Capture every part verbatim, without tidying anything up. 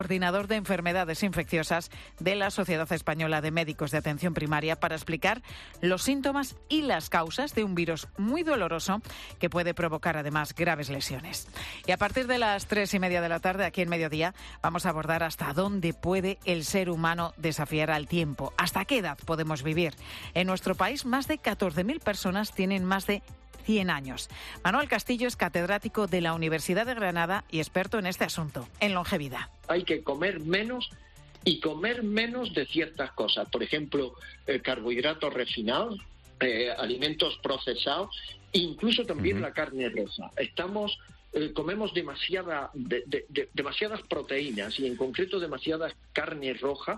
Coordinador de enfermedades infecciosas de la Sociedad Española de Médicos de Atención Primaria, para explicar los síntomas y las causas de un virus muy doloroso que puede provocar además graves lesiones. Y a partir de las tres y media de la tarde, aquí en Mediodía, vamos a abordar hasta dónde puede el ser humano desafiar al tiempo, hasta qué edad podemos vivir. En nuestro país, más de catorce mil personas tienen más de cien años. Manuel Castillo es catedrático de la Universidad de Granada y experto en este asunto, en longevidad. Hay que comer menos y comer menos de ciertas cosas. Por ejemplo, eh, carbohidratos refinados, eh, alimentos procesados, incluso también uh-huh. la carne roja. Estamos, eh, comemos demasiada, de, de, de, demasiadas proteínas y en concreto demasiada carne roja.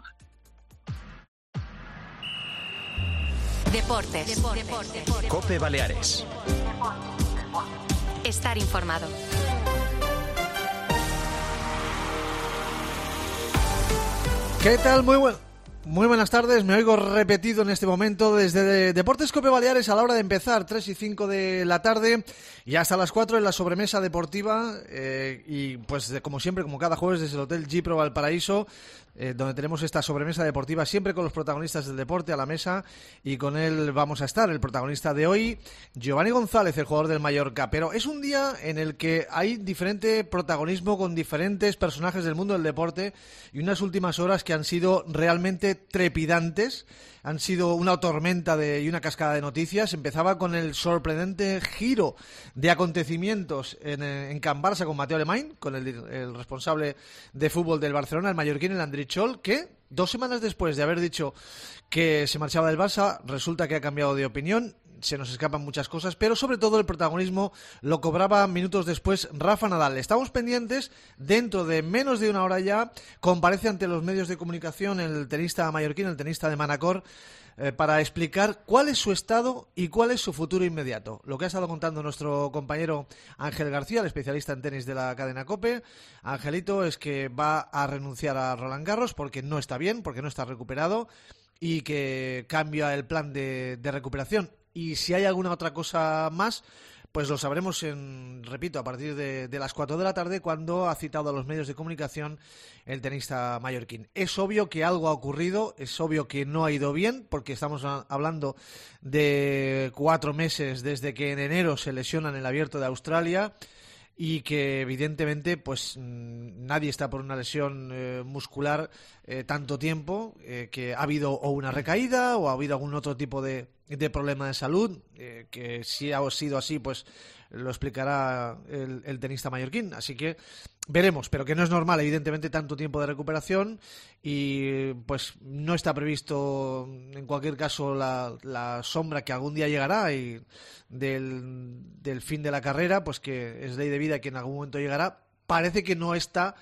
Deportes. Deportes. Deportes. COPE Baleares. Estar informado. ¿Qué tal? Muy bueno. Muy buenas tardes, me oigo repetido en este momento desde Deportes COPE Baleares a la hora de empezar, tres y cinco de la tarde y hasta las cuatro en la sobremesa deportiva eh, y pues de, como siempre, como cada jueves desde el Hotel Gipro Valparaíso, eh, donde tenemos esta sobremesa deportiva siempre con los protagonistas del deporte a la mesa y con él vamos a estar, el protagonista de hoy, Giovanni González, el jugador del Mallorca, pero es un día en el que hay diferente protagonismo con diferentes personajes del mundo del deporte y unas últimas horas que han sido realmente trepidantes, han sido una tormenta de, y una cascada de noticias. Empezaba con el sorprendente giro de acontecimientos en, en Can Barça con Mateo Alemany, con el, el responsable de fútbol del Barcelona, el mallorquín, el Andrichol, que dos semanas después de haber dicho que se marchaba del Barça, resulta que ha cambiado de opinión. Se nos escapan muchas cosas, pero sobre todo el protagonismo lo cobraba minutos después Rafa Nadal. Estamos pendientes, dentro de menos de una hora ya, comparece ante los medios de comunicación el tenista mallorquín, el tenista de Manacor, eh, para explicar cuál es su estado y cuál es su futuro inmediato. Lo que ha estado contando nuestro compañero Ángel García, el especialista en tenis de la cadena COPE. Angelito, es que va a renunciar a Roland Garros porque no está bien, porque no está recuperado y que cambia el plan de, de recuperación. Y si hay alguna otra cosa más, pues lo sabremos, en, repito, a partir de, de las cuatro de la tarde, cuando ha citado a los medios de comunicación el tenista mallorquín. Es obvio que algo ha ocurrido, es obvio que no ha ido bien, porque estamos a, hablando de cuatro meses desde que en enero se lesiona en el Abierto de Australia y que evidentemente pues nadie está por una lesión eh, muscular eh, tanto tiempo, eh, que ha habido o una recaída o ha habido algún otro tipo de, de problema de salud, eh, que si ha sido así pues lo explicará el, el tenista mallorquín, así que veremos, pero que no es normal evidentemente tanto tiempo de recuperación y pues no está previsto en cualquier caso la, la sombra que algún día llegará y del, del fin de la carrera, pues que es ley de vida que en algún momento llegará. Parece que no está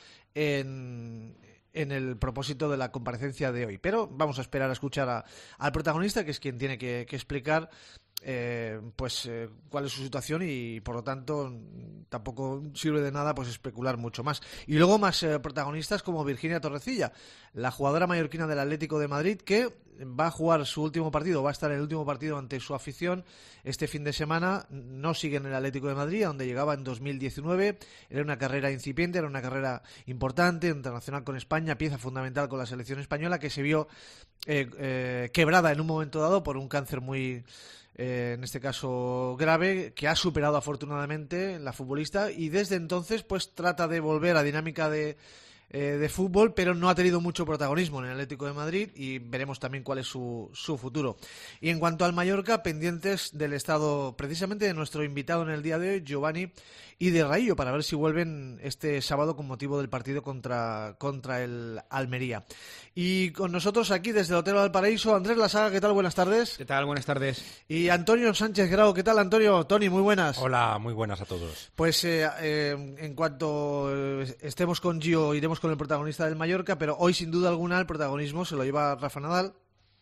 en, en el propósito de la comparecencia de hoy, pero vamos a esperar a escuchar a, al protagonista, que es quien tiene que, que explicar Eh, pues eh, cuál es su situación y por lo tanto tampoco sirve de nada pues especular mucho más. Y luego más eh, protagonistas como Virginia Torrecilla, la jugadora mallorquina del Atlético de Madrid, que va a jugar su último partido, va a estar en el último partido ante su afición este fin de semana. No sigue en el Atlético de Madrid, a donde llegaba en dos mil diecinueve. Era una carrera incipiente, era una carrera importante, internacional con España, pieza fundamental con la selección española, que se vio eh, eh, quebrada en un momento dado por un cáncer muy Eh, en este caso grave, que ha superado afortunadamente la futbolista y desde entonces pues trata de volver a dinámica de, eh, de fútbol, pero no ha tenido mucho protagonismo en el Atlético de Madrid y veremos también cuál es su, su futuro. Y en cuanto al Mallorca, pendientes del estado precisamente de nuestro invitado en el día de hoy, Giovanni, y de Raillo, para ver si vuelven este sábado con motivo del partido contra, contra el Almería. Y con nosotros aquí desde el Hotel Valparaíso, Andrés Lasaga, ¿qué tal? Buenas tardes. ¿Qué tal? Buenas tardes. Y Antonio Sánchez Grau, ¿qué tal, Antonio? Tony, muy buenas. Hola, muy buenas a todos. Pues eh, eh, en cuanto estemos con Gio, iremos con el protagonista del Mallorca, pero hoy sin duda alguna el protagonismo se lo lleva Rafa Nadal.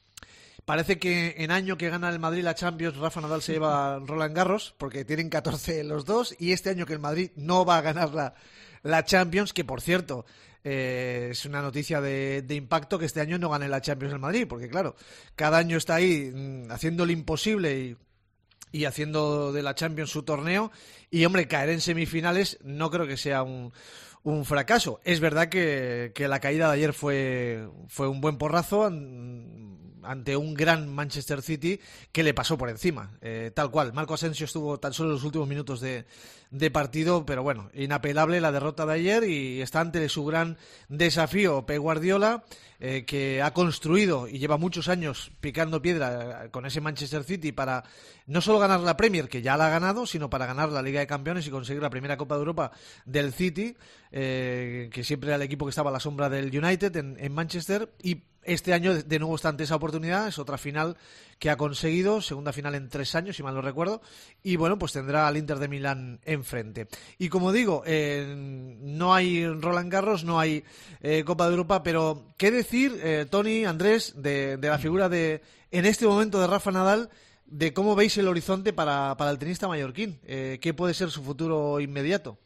Parece que en año que gana el Madrid la Champions, Rafa Nadal se lleva Roland Garros, porque tienen catorce los dos, y este año que el Madrid no va a ganar la, la Champions, que por cierto, eh, es una noticia de, de impacto que este año no gane la Champions el Madrid, porque claro, cada año está ahí mmm, haciendo lo imposible y, y haciendo de la Champions su torneo, y hombre, caer en semifinales no creo que sea un... un fracaso. Es verdad que, que la caída de ayer fue, fue un buen porrazo ante un gran Manchester City que le pasó por encima, eh, tal cual. Marco Asensio estuvo tan solo en los últimos minutos de, de partido, pero bueno, inapelable la derrota de ayer, y está ante su gran desafío Pep Guardiola, eh, que ha construido y lleva muchos años picando piedra con ese Manchester City para no solo ganar la Premier, que ya la ha ganado, sino para ganar la Liga de Campeones y conseguir la primera Copa de Europa del City, eh, que siempre era el equipo que estaba a la sombra del United en, en Manchester, y este año de nuevo está ante esa oportunidad. Es otra final que ha conseguido, segunda final en tres años, si mal no recuerdo, y bueno, pues tendrá al Inter de Milán enfrente. Y como digo, eh, no hay Roland Garros, no hay eh, Copa de Europa, pero ¿qué decir, eh, Tony, Andrés, de, de la figura de, en este momento, de Rafa Nadal, de cómo veis el horizonte para, para el tenista mallorquín? Eh, ¿Qué puede ser su futuro inmediato?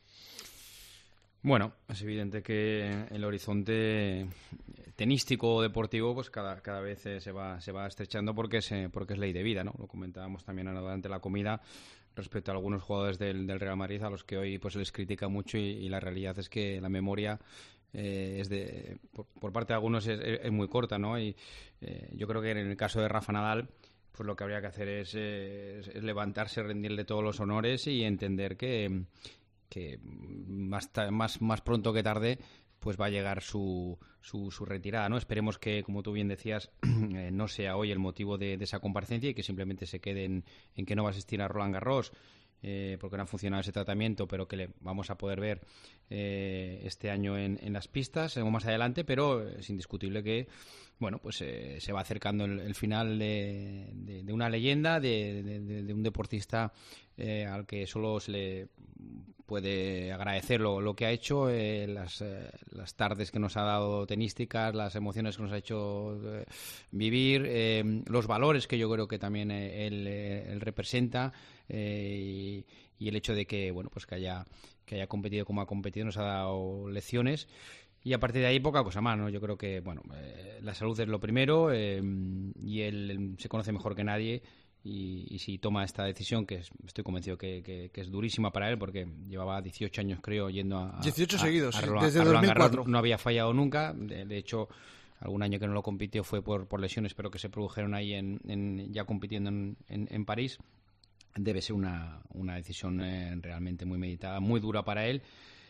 Bueno, es evidente que el horizonte tenístico o deportivo pues cada, cada vez eh, se va se va estrechando porque es, eh, porque es ley de vida, ¿no? Lo comentábamos también ahora durante la comida respecto a algunos jugadores del, del Real Madrid a los que hoy pues se les critica mucho, y, y la realidad es que la memoria eh, es de por, por parte de algunos es, es muy corta, ¿no? Y eh, yo creo que en el caso de Rafa Nadal, pues lo que habría que hacer es, eh, es levantarse, rendirle todos los honores y entender que que más, más, más pronto que tarde pues va a llegar su, su, su retirada, ¿no? Esperemos que, como tú bien decías, eh, no sea hoy el motivo de, de esa comparecencia y que simplemente se quede en, en que no va a asistir a Roland Garros eh, porque no ha funcionado ese tratamiento, pero que le vamos a poder ver eh, este año en, en las pistas o más adelante, pero es indiscutible que bueno, pues eh, se va acercando el, el final de, de, de una leyenda, de, de, de un deportista eh, al que solo se le puede agradecer lo, lo que ha hecho, eh, las, eh, las tardes que nos ha dado tenísticas, las emociones que nos ha hecho eh, vivir, eh, los valores que yo creo que también eh, él, eh, él representa, eh, y, y el hecho de que bueno, pues que haya que haya competido como ha competido nos ha dado lecciones. Y a partir de ahí poca cosa más, ¿no? Yo creo que bueno, eh, la salud es lo primero, eh, y él, él se conoce mejor que nadie. Y, y si toma esta decisión, que es, estoy convencido que, que, que es durísima para él, porque llevaba dieciocho años, creo, yendo a... dieciocho a, seguidos, a, a sí, Roland, desde a Roland dos mil cuatro. Garros, no había fallado nunca. De, de hecho, algún año que no lo compitió fue por, por lesiones, pero que se produjeron ahí en, en, ya compitiendo en, en, en París. Debe ser una, una decisión eh, realmente muy meditada, muy dura para él.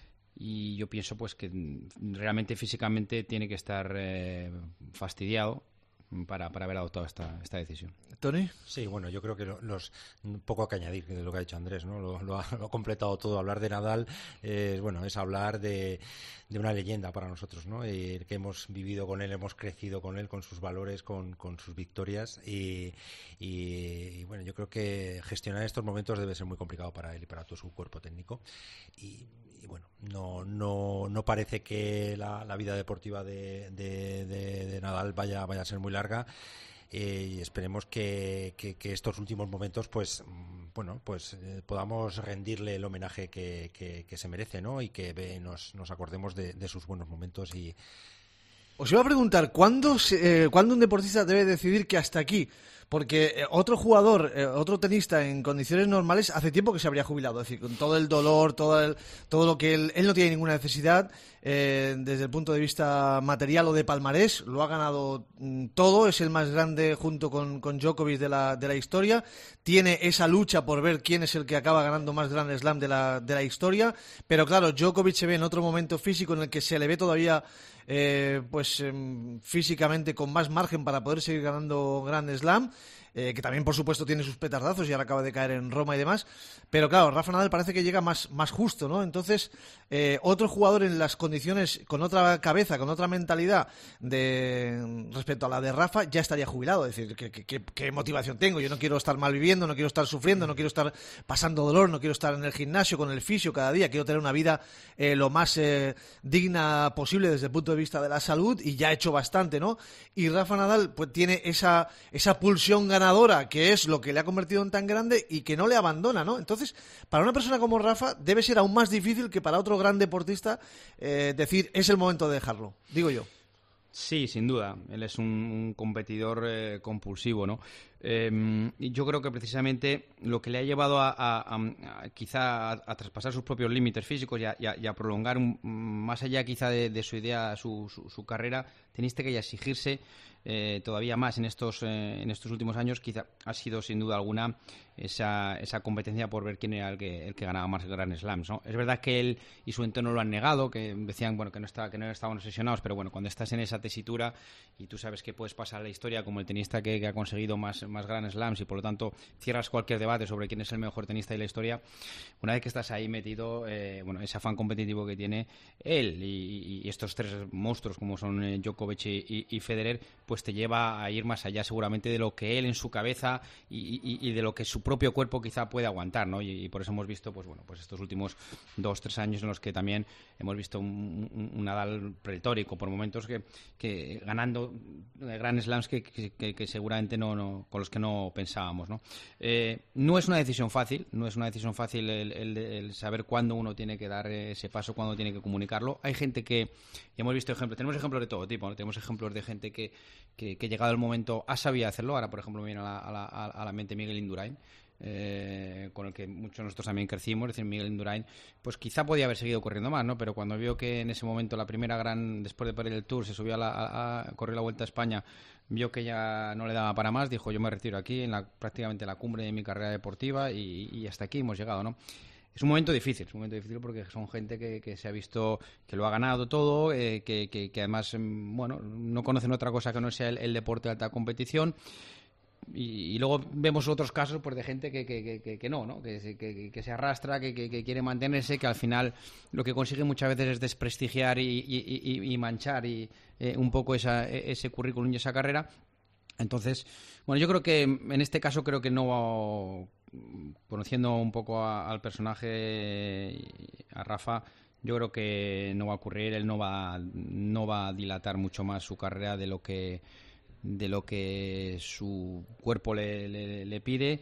Y yo pienso pues que realmente físicamente tiene que estar eh, fastidiado para, para haber adoptado esta, esta decisión. ¿Tony? Sí, bueno, yo creo que lo, los, poco que añadir de lo que ha dicho Andrés, ¿no? Lo, lo, ha, lo ha completado todo. Hablar de Nadal eh, bueno, es hablar de, de una leyenda para nosotros, ¿no? Eh, que hemos vivido con él, hemos crecido con él, con sus valores, con, con sus victorias, y, y, y bueno, yo creo que gestionar estos momentos debe ser muy complicado para él y para todo su cuerpo técnico. Y Y bueno, no no no parece que la, la vida deportiva de, de, de, de Nadal vaya vaya a ser muy larga, eh, y esperemos que, que, que estos últimos momentos pues bueno pues eh, podamos rendirle el homenaje que, que, que se merece, ¿no? Y que eh, nos, nos acordemos de, de sus buenos momentos. Y os iba a preguntar, ¿cuándo, se, eh, ¿cuándo un deportista debe decidir que hasta aquí? Porque eh, otro jugador, eh, otro tenista en condiciones normales hace tiempo que se habría jubilado, es decir, con todo el dolor, todo el, todo lo que él, él no tiene ninguna necesidad eh, desde el punto de vista material o de palmarés, lo ha ganado mm, todo, es el más grande junto con, con Djokovic de la, de la historia, tiene esa lucha por ver quién es el que acaba ganando más Grand Slam de la, de la historia, pero claro, Djokovic se ve en otro momento físico en el que se le ve todavía Eh, pues eh, físicamente con más margen para poder seguir ganando Grand Slam, eh, que también por supuesto tiene sus petardazos y ahora acaba de caer en Roma y demás, pero claro, Rafa Nadal parece que llega más, más justo, ¿no? Entonces eh, otro jugador en las condiciones, con otra cabeza, con otra mentalidad de respecto a la de Rafa, ya estaría jubilado, es decir, ¿qué, qué, qué motivación tengo? Yo no quiero estar mal viviendo, no quiero estar sufriendo, no quiero estar pasando dolor, no quiero estar en el gimnasio con el fisio cada día, quiero tener una vida eh, lo más eh, digna posible desde el punto de vista de la salud, y ya ha hecho bastante, ¿no? Y Rafa Nadal pues tiene esa, esa pulsión ganadora, que es lo que le ha convertido en tan grande y que no le abandona, ¿no? Entonces, para una persona como Rafa debe ser aún más difícil que para otro gran deportista eh, decir, es el momento de dejarlo, digo yo. Sí, sin duda. Él es un, un competidor eh, compulsivo, ¿no? Eh, y yo creo que precisamente lo que le ha llevado a, a, a, a quizá a, a traspasar sus propios límites físicos y a, y a, y a prolongar un, más allá quizá de, de su idea, su, su, su carrera, teniste que exigirse eh, todavía más en estos eh, en estos últimos años. Quizá ha sido sin duda alguna esa, esa competencia por ver quién era el que, el que ganaba más Grand Slams, ¿no? Es verdad que él y su entorno lo han negado, que decían bueno que no está, que no estaban obsesionados, pero bueno, cuando estás en esa tesitura y tú sabes que puedes pasar a la historia como el tenista que, que ha conseguido más, más Grand Slams y por lo tanto cierras cualquier debate sobre quién es el mejor tenista de la historia, una vez que estás ahí metido, eh, bueno, ese afán competitivo que tiene él y, y estos tres monstruos como son eh, Djokovic y, y Federer, pues te lleva a ir más allá seguramente de lo que él en su cabeza y, y, y de lo que su propio cuerpo quizá puede aguantar, ¿no? Y, y por eso hemos visto, pues bueno, pues estos últimos dos, tres años en los que también hemos visto un, un, un Nadal pletórico por momentos que, que ganando Grand Slams que, que, que seguramente no, no, con los que no pensábamos, ¿no? Eh, no es una decisión fácil, no es una decisión fácil el, el, el saber cuándo uno tiene que dar ese paso, cuándo tiene que comunicarlo. Hay gente que, y hemos visto ejemplos, tenemos ejemplos de todo tipo, ¿no? Tenemos ejemplos de gente que, que, que llegado el momento ha sabido hacerlo. Ahora, por ejemplo, me viene a la, a la, a la mente Miguel Indurain, Eh, con el que muchos de nosotros también crecimos. Es decir, Miguel Indurain, pues quizá podía haber seguido corriendo más, ¿no? Pero cuando vio que en ese momento la primera gran, después de perder el Tour, se subió a, la, a, a correr la Vuelta a España, vio que ya no le daba para más, dijo yo me retiro aquí en la prácticamente la cumbre de mi carrera deportiva y, y hasta aquí hemos llegado, ¿no? Es un momento difícil, es un momento difícil porque son gente que, que se ha visto que lo ha ganado todo, eh, que, que, que además, bueno, no conocen otra cosa que no sea el, el deporte de alta competición. Y, y luego vemos otros casos pues de gente que, que, que, que no, ¿no? Que, que, que se arrastra, que, que, que quiere mantenerse, que al final lo que consigue muchas veces es desprestigiar y, y, y, y manchar y, eh, un poco esa, ese currículum y esa carrera. Entonces, bueno, yo creo que en este caso creo que no, conociendo un poco a, al personaje, a Rafa, yo creo que no va a ocurrir. Él no va, no va a dilatar mucho más su carrera de lo que de lo que su cuerpo le, le, le pide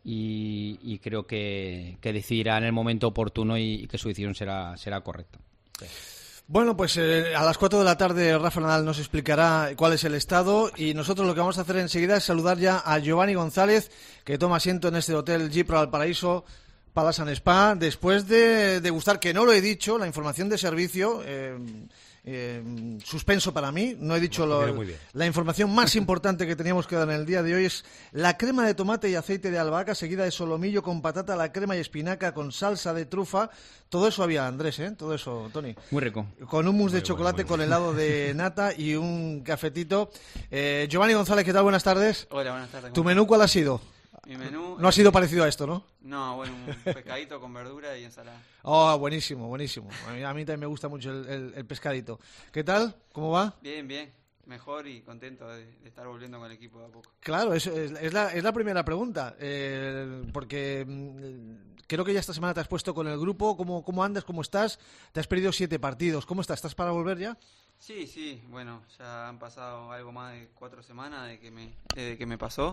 y, y creo que, que decidirá en el momento oportuno y, y que su decisión será, será correcta. Sí. Bueno, pues eh, a las cuatro de la tarde Rafa Nadal nos explicará cuál es el estado y nosotros lo que vamos a hacer enseguida es saludar ya a Giovanni González, que toma asiento en este hotel Jeep Pro Valparaíso Palace and Spa, después de degustar, que no lo he dicho, la información de servicio. Eh, Eh, suspenso para mí, no he dicho lo, la información más importante que teníamos que dar en el día de hoy es la crema de tomate y aceite de albahaca seguida de solomillo con patata, la crema y espinaca con salsa de trufa. Todo eso había, Andrés, ¿eh? Todo eso, Tony. Muy rico. Con un mousse muy de chocolate, bueno, muy con helado de nata y un cafetito. Eh, Giovanni González, ¿qué tal? Buenas tardes. Hola, buenas tardes. ¿Tu menú cuál ha sido? Mi menú... No ha sido parecido a esto, ¿no? No, bueno, un pescadito con verdura y ensalada. Oh, buenísimo, buenísimo. A mí, a mí también me gusta mucho el, el, el pescadito. ¿Qué tal? ¿Cómo va? Bien, bien. Mejor y contento de, de estar volviendo con el equipo de a poco. Claro, eso es, es, la, es la primera pregunta. Eh, porque mm, creo que ya esta semana te has puesto con el grupo. ¿Cómo, cómo andas? ¿Cómo estás? Te has perdido siete partidos. ¿Cómo estás? ¿Estás para volver ya? Sí, sí. Bueno, ya han pasado algo más de cuatro semanas de que me, de que me pasó.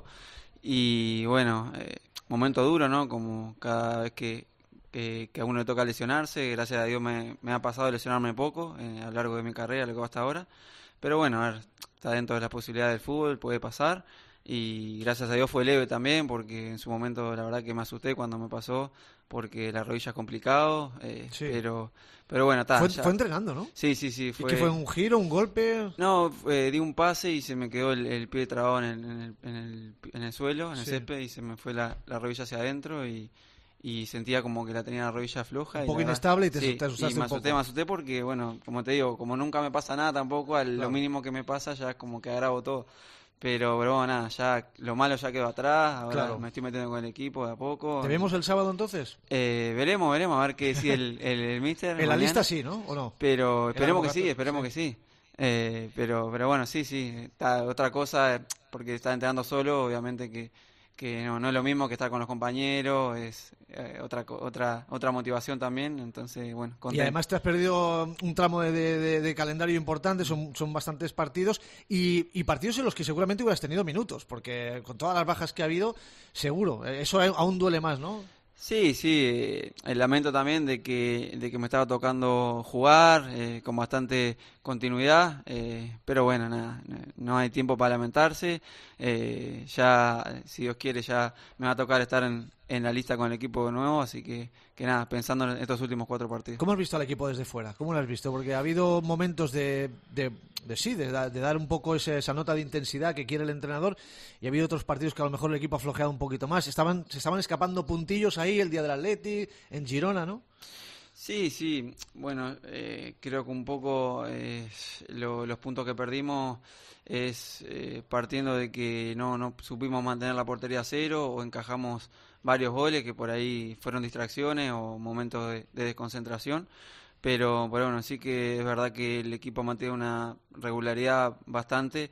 Y bueno, eh, momento duro, ¿no? Como cada vez que, que, que a uno le toca lesionarse, gracias a Dios me, me ha pasado lesionarme poco eh, a lo largo de mi carrera, lo que va hasta ahora. Pero bueno, a ver, está dentro de las posibilidades del fútbol, puede pasar. Y gracias a Dios fue leve también, porque en su momento la verdad que me asusté cuando me pasó, porque la rodilla es complicado, eh, sí. pero pero bueno, está. Fue, fue entrenando, ¿no? Sí, sí, sí. Fue... ¿Y qué fue, un giro, un golpe? No, eh, di un pase y se me quedó el, el pie trabado en el, en el, en el, en el suelo, en el sí. césped, y se me fue la, la rodilla hacia adentro y, y sentía como que la tenía la rodilla floja. Un y poco verdad, inestable y te, sí, te asustaste y me un poco. asusté, me asusté porque, bueno, como te digo, como nunca me pasa nada tampoco, al, claro. lo mínimo que me pasa ya es como que agravo todo. Pero, pero bueno, nada, ya lo malo ya quedó atrás, ahora claro. me estoy metiendo con el equipo de a poco. ¿Te vemos el sábado entonces? Eh, veremos, veremos, a ver qué decide el, el, el míster. En mañana. La lista sí, ¿no? ¿O no? Pero esperemos que sí, esperemos sí. que sí. Eh, pero, pero bueno, sí, sí, está otra cosa, porque está entrenando solo, obviamente que, que no, no es lo mismo que estar con los compañeros, es eh, otra otra otra motivación también, entonces bueno, contento. Y además te has perdido un tramo de, de, de calendario importante, son, son bastantes partidos y, y partidos en los que seguramente hubieras tenido minutos, porque con todas las bajas que ha habido, seguro, eso aún duele más, ¿no? Sí, sí, el lamento también de que de que me estaba tocando jugar eh, con bastante continuidad, eh, pero bueno, nada, no hay tiempo para lamentarse, eh, ya, si Dios quiere, ya me va a tocar estar en, en la lista con el equipo de nuevo, así que, que nada, pensando en estos últimos cuatro partidos. ¿Cómo has visto al equipo desde fuera? ¿Cómo lo has visto? Porque ha habido momentos de, de, de sí, de, de dar un poco ese, esa nota de intensidad que quiere el entrenador, y ha habido otros partidos que a lo mejor el equipo ha flojeado un poquito más. Estaban, se estaban escapando puntillos ahí el día del Atleti, en Girona, ¿no? Sí, sí, bueno, eh, creo que un poco eh, lo, los puntos que perdimos es eh, partiendo de que no, no supimos mantener la portería a cero o encajamos varios goles que por ahí fueron distracciones o momentos de, de desconcentración, pero, pero bueno, sí que es verdad que el equipo mantiene una regularidad bastante,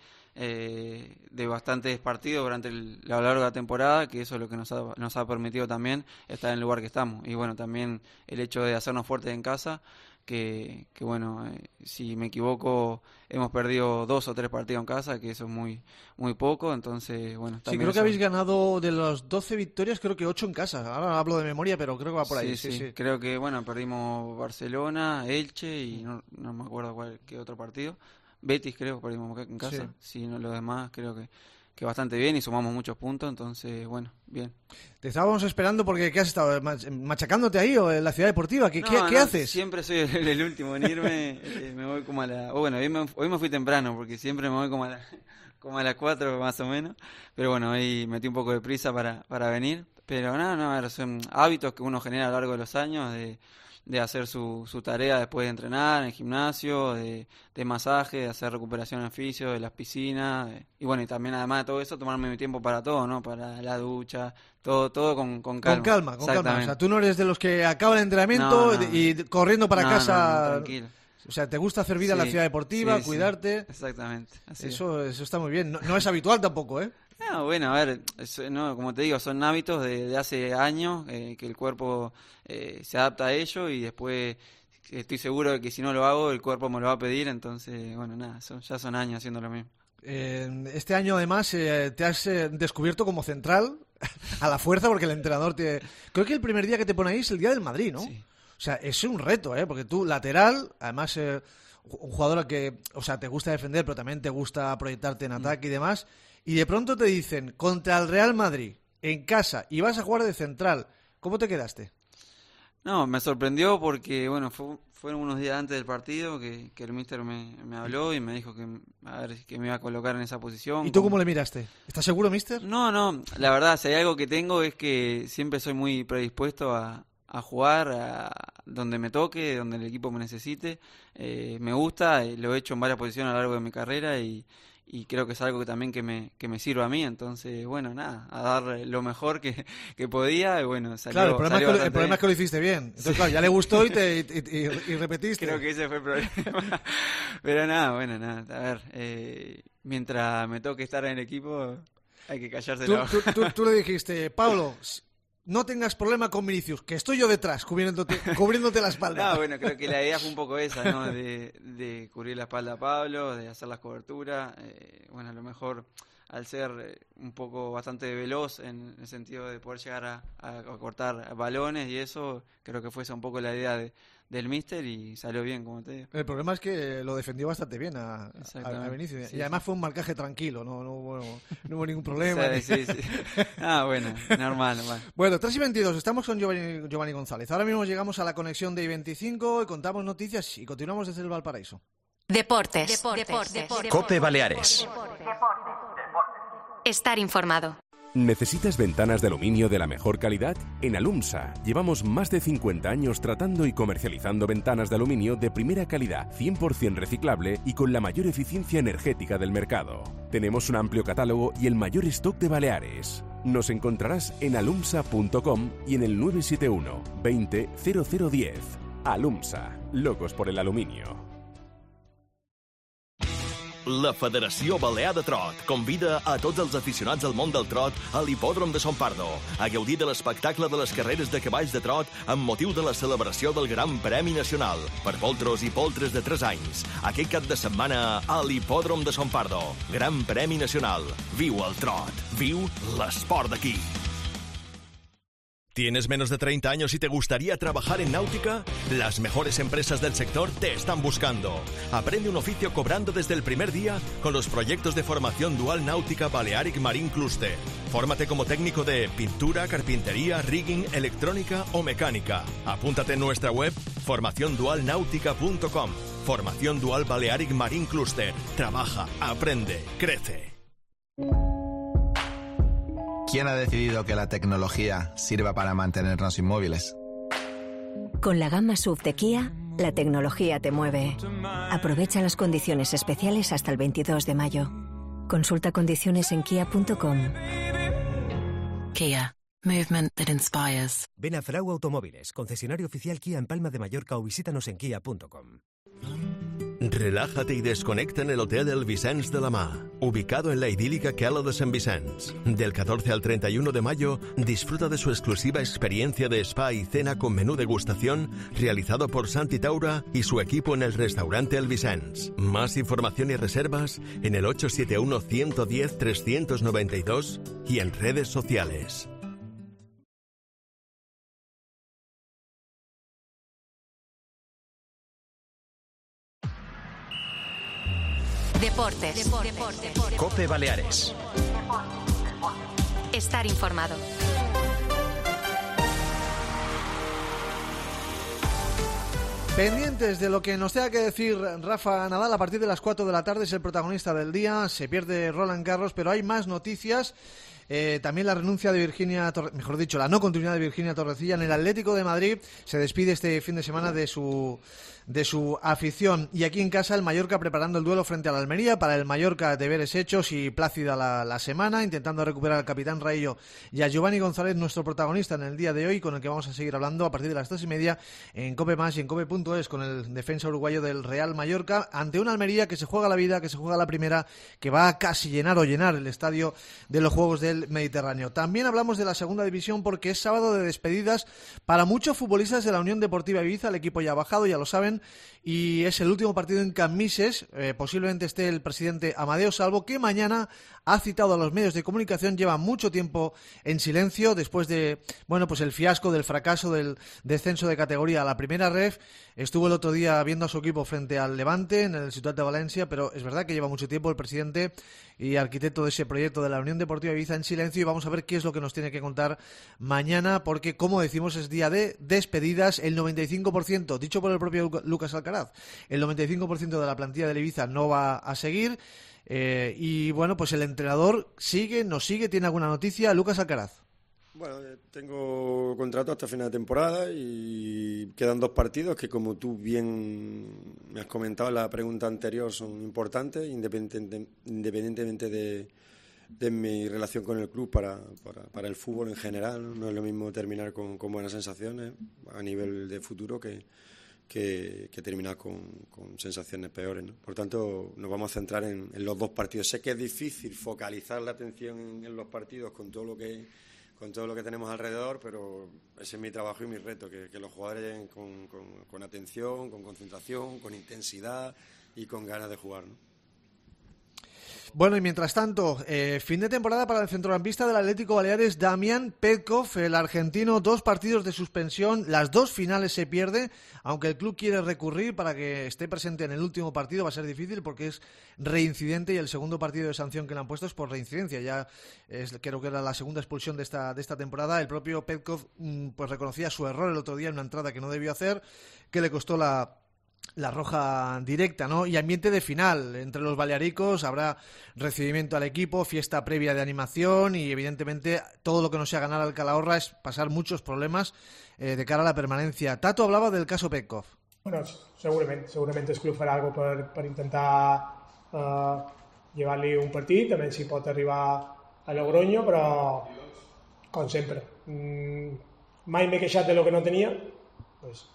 eh, de bastantes partidos durante el, a lo largo de la temporada, que eso es lo que nos ha, nos ha permitido también estar en el lugar que estamos. Y bueno, también el hecho de hacernos fuertes en casa, que, que bueno, eh, si me equivoco, hemos perdido dos o tres partidos en casa, que eso es muy muy poco, entonces, bueno. Sí, creo que habéis ganado de las doce victorias, creo que ocho en casa. Ahora hablo de memoria, pero creo que va por ahí. Sí, sí, sí. sí. Creo que, bueno, perdimos Barcelona, Elche y no, no me acuerdo cuál qué otro partido. Betis creo que perdimos en casa, sí, sí no, los demás creo que, que bastante bien y sumamos muchos puntos, entonces bueno, bien. Te estábamos esperando porque ¿qué has estado? ¿Machacándote ahí o en la ciudad deportiva? ¿Qué, no, ¿qué, no, ¿qué haces? Siempre soy el, el último en irme, eh, me voy como a la... Oh, bueno, hoy me, hoy me fui temprano porque siempre me voy como a, la, como a las cuatro más o menos, pero bueno, hoy metí un poco de prisa para, para venir, pero no, no, a ver, son hábitos que uno genera a lo largo de los años de... de hacer su, su tarea después de entrenar en el gimnasio, de, de masaje, de hacer recuperación en fisio, de las piscinas, de, y bueno, y también además de todo eso, tomarme mi tiempo para todo, ¿no? Para la ducha, todo todo con, con calma. Con calma, con calma. O sea, tú no eres de los que acaba el entrenamiento no, no. y corriendo para no, casa. No, no, tranquilo. O sea, te gusta hacer vida sí, en la ciudad deportiva, sí, cuidarte. Sí, exactamente. Así eso, eso está muy bien. No, no es habitual tampoco, ¿eh? No, bueno, a ver, eso, no, como te digo, son hábitos de, de hace años eh, que el cuerpo eh, se adapta a ello y después estoy seguro de que si no lo hago el cuerpo me lo va a pedir, entonces, bueno, nada, son, ya son años haciendo lo mismo. Eh, este año además eh, te has eh, descubierto como central a la fuerza porque el entrenador te... Creo que el primer día que te pone ahí es el día del Madrid, ¿no? Sí. O sea, es un reto, ¿eh? Porque tú, lateral, además... Eh, un jugador al que, o sea, te gusta defender, pero también te gusta proyectarte en ataque y demás, y de pronto te dicen, contra el Real Madrid, en casa, y vas a jugar de central. ¿Cómo te quedaste? No, me sorprendió porque, bueno, fue, fueron unos días antes del partido que, que el míster me, me habló y me dijo que, a ver, que me iba a colocar en esa posición. ¿Y tú como... cómo le miraste? ¿Estás seguro, míster? No, no, la verdad, si hay algo que tengo es que siempre soy muy predispuesto a... a jugar a donde me toque, donde el equipo me necesite. Eh, me gusta, eh, lo he hecho en varias posiciones a lo largo de mi carrera y, y creo que es algo que también que me, que me sirve a mí. Entonces, bueno, nada, a dar lo mejor que, que podía y bueno, salió. Claro, el problema, salió es, que, el problema bien. es que lo hiciste bien. Entonces, sí. Claro, ya le gustó y, te, y, y, y repetiste. Creo que ese fue el problema. Pero nada, bueno, nada, a ver, eh, mientras me toque estar en el equipo, hay que callarse la boca. Tú, tú, tú le dijiste, Pablo... No tengas problema con Vinicius, que estoy yo detrás, cubriéndote, cubriéndote la espalda. No, bueno, creo que la idea fue un poco esa, ¿no? De, de cubrir la espalda a Pablo, de hacer las coberturas. Eh, bueno, a lo mejor al ser eh, un poco bastante veloz en el sentido de poder llegar a, a, a cortar balones y eso, creo que fue esa un poco la idea de, del míster y salió bien, como te digo. El problema es que lo defendió bastante bien a, a, a Vinicius. Sí, y además sí. Fue un marcaje tranquilo, no, no, hubo, no hubo ningún problema. Sí, sí, sí. Ah, bueno, normal, normal. Bueno, tres y veintidós, estamos con Giovanni, Giovanni González. Ahora mismo llegamos a la conexión de I veinticinco y contamos noticias y continuamos desde el Valparaíso. Deportes. Deportes. Deportes. Deportes. Cope Baleares. Deportes. Estar informado. ¿Necesitas ventanas de aluminio de la mejor calidad? En Alumsa llevamos más de cincuenta años tratando y comercializando ventanas de aluminio de primera calidad, cien por ciento reciclable y con la mayor eficiencia energética del mercado. Tenemos un amplio catálogo y el mayor stock de Baleares. Nos encontrarás en alumsa punto com y en el nueve siete uno veinte cero cero diez. Alumsa, locos por el aluminio. La Federació Balear de Trot convida a tots els aficionats al món del trot a l'hipòdrom de Son Pardo a gaudir de l'espectacle de les carreres de cavalls de trot amb motiu de la celebració del Gran Premi Nacional per poltros i poltres de tres anys. Aquest cap de setmana a l'hipòdrom de Son Pardo. Gran Premi Nacional. Viu el trot. Viu l'esport d'aquí. ¿Tienes menos de treinta años y te gustaría trabajar en náutica? Las mejores empresas del sector te están buscando. Aprende un oficio cobrando desde el primer día con los proyectos de formación dual náutica Balearic Marine Cluster. Fórmate como técnico de pintura, carpintería, rigging, electrónica o mecánica. Apúntate en nuestra web formación dual náutica punto com. Formación Dual Balearic Marine Cluster. Trabaja, aprende, crece. ¿Quién ha decidido que la tecnología sirva para mantenernos inmóviles? Con la gama S U V de Kia, la tecnología te mueve. Aprovecha las condiciones especiales hasta el veintidós de mayo. Consulta condiciones en kia punto com. Kia. Movement that inspires. Ven a Frau Automóviles, concesionario oficial Kia en Palma de Mallorca, o visítanos en kia punto com. Relájate y desconecta en el Hotel El Vicens de la Mar, ubicado en la idílica Cala de San Vicens. Del catorce al treinta y uno de mayo, disfruta de su exclusiva experiencia de spa y cena con menú degustación realizado por Santi Taura y su equipo en el restaurante El Vicens. Más información y reservas en el ocho siete uno, uno uno cero, tres nueve dos y en redes sociales. Deportes. Deportes. Deportes. COPE Baleares. Estar informado. Pendientes de lo que nos tenga que decir Rafa Nadal a partir de las cuatro de la tarde, es el protagonista del día. Se pierde Roland Garros, pero hay más noticias. Eh, también la renuncia de Virginia, Torre, mejor dicho, la no continuidad de Virginia Torrecilla en el Atlético de Madrid. Se despide este fin de semana de su de su afición. Y aquí en casa el Mallorca preparando el duelo frente al Almería. Para el Mallorca, deberes hechos y plácida la, la semana, intentando recuperar al capitán Raillo y a Giovanni González, nuestro protagonista en el día de hoy, con el que vamos a seguir hablando a partir de las tres y media en COPE Más y en COPE punto es, con el defensa uruguayo del Real Mallorca, ante una Almería que se juega la vida, que se juega la primera, que va a casi llenar o llenar el estadio de los Juegos del Mediterráneo. También hablamos de la segunda división porque es sábado de despedidas para muchos futbolistas de la Unión Deportiva Ibiza. El equipo ya ha bajado, ya lo saben, y es el último partido en Cammises. Eh, posiblemente esté el presidente Amadeo Salvo, que mañana ha citado a los medios de comunicación. Lleva mucho tiempo en silencio después de, bueno, pues el fiasco del fracaso del descenso de categoría a la primera ref. Estuvo el otro día viendo a su equipo frente al Levante en el Ciutat de Valencia, pero es verdad que lleva mucho tiempo el presidente y arquitecto de ese proyecto de la Unión Deportiva Ibiza en silencio, y vamos a ver qué es lo que nos tiene que contar mañana, porque, como decimos, es día de despedidas. El noventa y cinco por ciento, dicho por el propio Lucas Alcaraz, el noventa y cinco por ciento de la plantilla del Ibiza no va a seguir. Eh, y bueno, pues el entrenador sigue, nos sigue, tiene alguna noticia. Lucas Alcaraz. Bueno, tengo contrato hasta final de temporada y quedan dos partidos que, como tú bien me has comentado en la pregunta anterior, son importantes, independientemente, independientemente de, de mi relación con el club para, para, para el fútbol en general. No, no es lo mismo terminar con, con buenas sensaciones a nivel de futuro que, que, que terminar con, con sensaciones peores, ¿no? Por tanto, nos vamos a centrar en, en los dos partidos. Sé que es difícil focalizar la atención en, en los partidos con todo lo que... con todo lo que tenemos alrededor, pero ese es mi trabajo y mi reto, que, que los jugadores lleguen con, con, con atención, con concentración, con intensidad y con ganas de jugar, ¿no? Bueno, y mientras tanto, eh, fin de temporada para el centrocampista del Atlético Baleares, Damián Petkov, el argentino. Dos partidos de suspensión, las dos finales se pierde, aunque el club quiere recurrir para que esté presente en el último partido. Va a ser difícil porque es reincidente, y el segundo partido de sanción que le han puesto es por reincidencia. Ya es, creo que era la segunda expulsión de esta, de esta temporada. El propio Petkov mmm, pues reconocía su error el otro día en una entrada que no debió hacer, que le costó la... la roja directa, ¿no? Y ambiente de final entre los balearicos. Habrá recibimiento al equipo, fiesta previa de animación, y evidentemente todo lo que no sea ganar al Calahorra es pasar muchos problemas eh, de cara a la permanencia. Tato hablaba del caso Petkov. Bueno, segurament, segurament el club farà alguna cosa per, per intentar eh, llevar-li un partit, també si pot arribar a Logroño, però com sempre, mm, mai m'he queixat de lo que no tenia, pues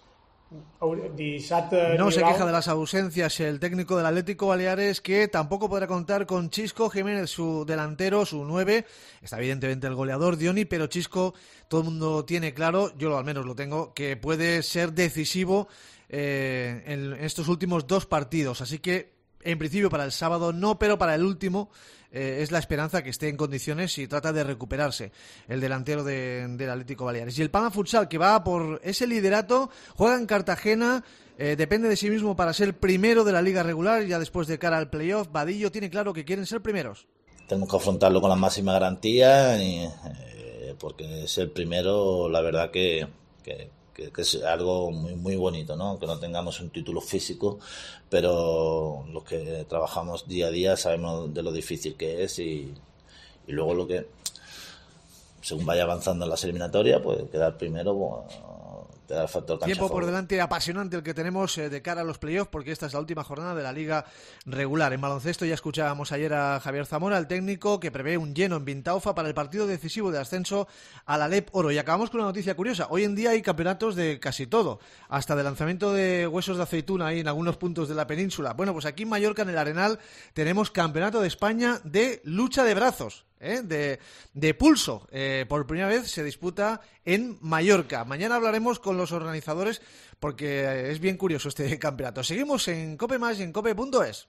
no se queja de las ausencias el técnico del Atlético Baleares, que tampoco podrá contar con Chisco Jiménez, su delantero, su nueve. Está evidentemente el goleador Dioni, pero Chisco, todo el mundo tiene claro, yo al menos lo tengo, que puede ser decisivo eh, en estos últimos dos partidos. Así que en principio para el sábado no, pero para el último eh, es la esperanza que esté en condiciones y trata de recuperarse el delantero de, del Atlético Baleares. Y el Palma Futsal, que va por ese liderato, juega en Cartagena, eh, depende de sí mismo para ser primero de la liga regular, ya después de cara al playoff. Vadillo tiene claro que quieren ser primeros. Tenemos que afrontarlo con la máxima garantía, y, eh, porque ser primero, la verdad que, que, que, que es algo muy, muy bonito, ¿no? Que no tengamos un título físico, pero los que trabajamos día a día sabemos de lo difícil que es, y, y luego lo que, según vaya avanzando en las eliminatorias, pues quedar primero, bueno, te da el factor cancha. Tiempo por delante apasionante el que tenemos eh, de cara a los playoffs, porque esta es la última jornada de la liga regular. En baloncesto ya escuchábamos ayer a Javier Zamora, el técnico, que prevé un lleno en Vintaufa para el partido decisivo de ascenso a la Alep Oro. Y acabamos con una noticia curiosa. Hoy en día hay campeonatos de casi todo, hasta de lanzamiento de huesos de aceituna ahí en algunos puntos de la península. Bueno, pues aquí en Mallorca, en el Arenal, tenemos campeonato de España de lucha de brazos. ¿Eh? De, de pulso, eh, por primera vez se disputa en Mallorca. Mañana hablaremos con los organizadores porque es bien curioso este campeonato. Seguimos en Cope Más y en cope punto es.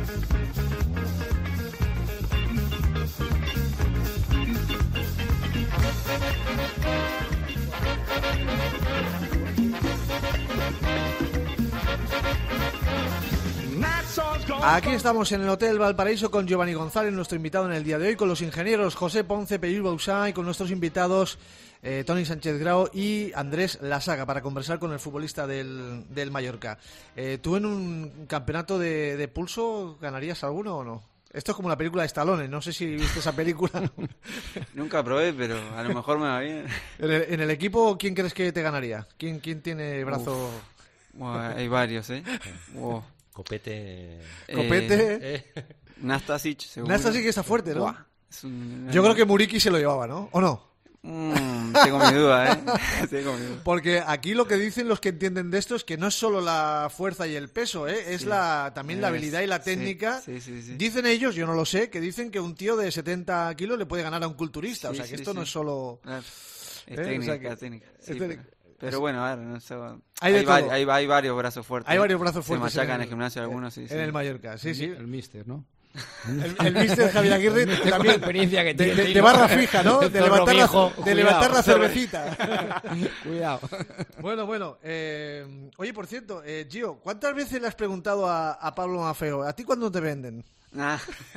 Aquí estamos en el Hotel Valparaíso con Giovanni González, nuestro invitado en el día de hoy, con los ingenieros José Ponce, Peyul Bausá, y con nuestros invitados eh, Toni Sánchez Grau y Andrés Lasaga, para conversar con el futbolista del, del Mallorca. Eh, ¿Tú en un campeonato de, de pulso ganarías alguno o no? Esto es como la película de Stallone, no sé si viste esa película. Nunca probé, pero a lo mejor me va bien. En el, en el equipo, ¿quién crees que te ganaría? ¿Quién, quién tiene brazo...? Uf. Bueno, hay varios, ¿eh? Wow. Copete. Copete. Eh, Nastasic, seguro. Nastasic está fuerte, ¿no? Buah, es un... Yo creo que Muriqui se lo llevaba, ¿no? ¿O no? Mm, tengo mi duda, ¿eh? tengo mi duda. Porque aquí lo que dicen los que entienden de esto es que no es solo la fuerza y el peso, ¿eh? Es sí. la también es, la habilidad y la técnica. Sí, sí, sí, sí. Dicen ellos, yo no lo sé, que dicen que un tío de setenta kilos le puede ganar a un culturista. Sí, o sea, que sí, esto sí. no es solo... Claro. Es ¿eh? técnica, o sea que... técnica. Sí, es técnica. Pero... Pero bueno, a ver, no sé, hay, hay, vari, hay, hay varios brazos fuertes. Hay varios brazos fuertes. Se machacan en el gimnasio algunos, sí. En sí. el Mallorca, sí, sí. El míster, ¿no? El, el míster Javier Aguirre también. La experiencia que tiene. De, de, de barra fija, ¿no? De levantar, viejo, la, de levantar la cervecita. Cuidado. Bueno, bueno. Eh, oye, por cierto, eh, Gio, ¿cuántas veces le has preguntado a, a Pablo Mafeo? ¿A ti cuándo te venden? Nah.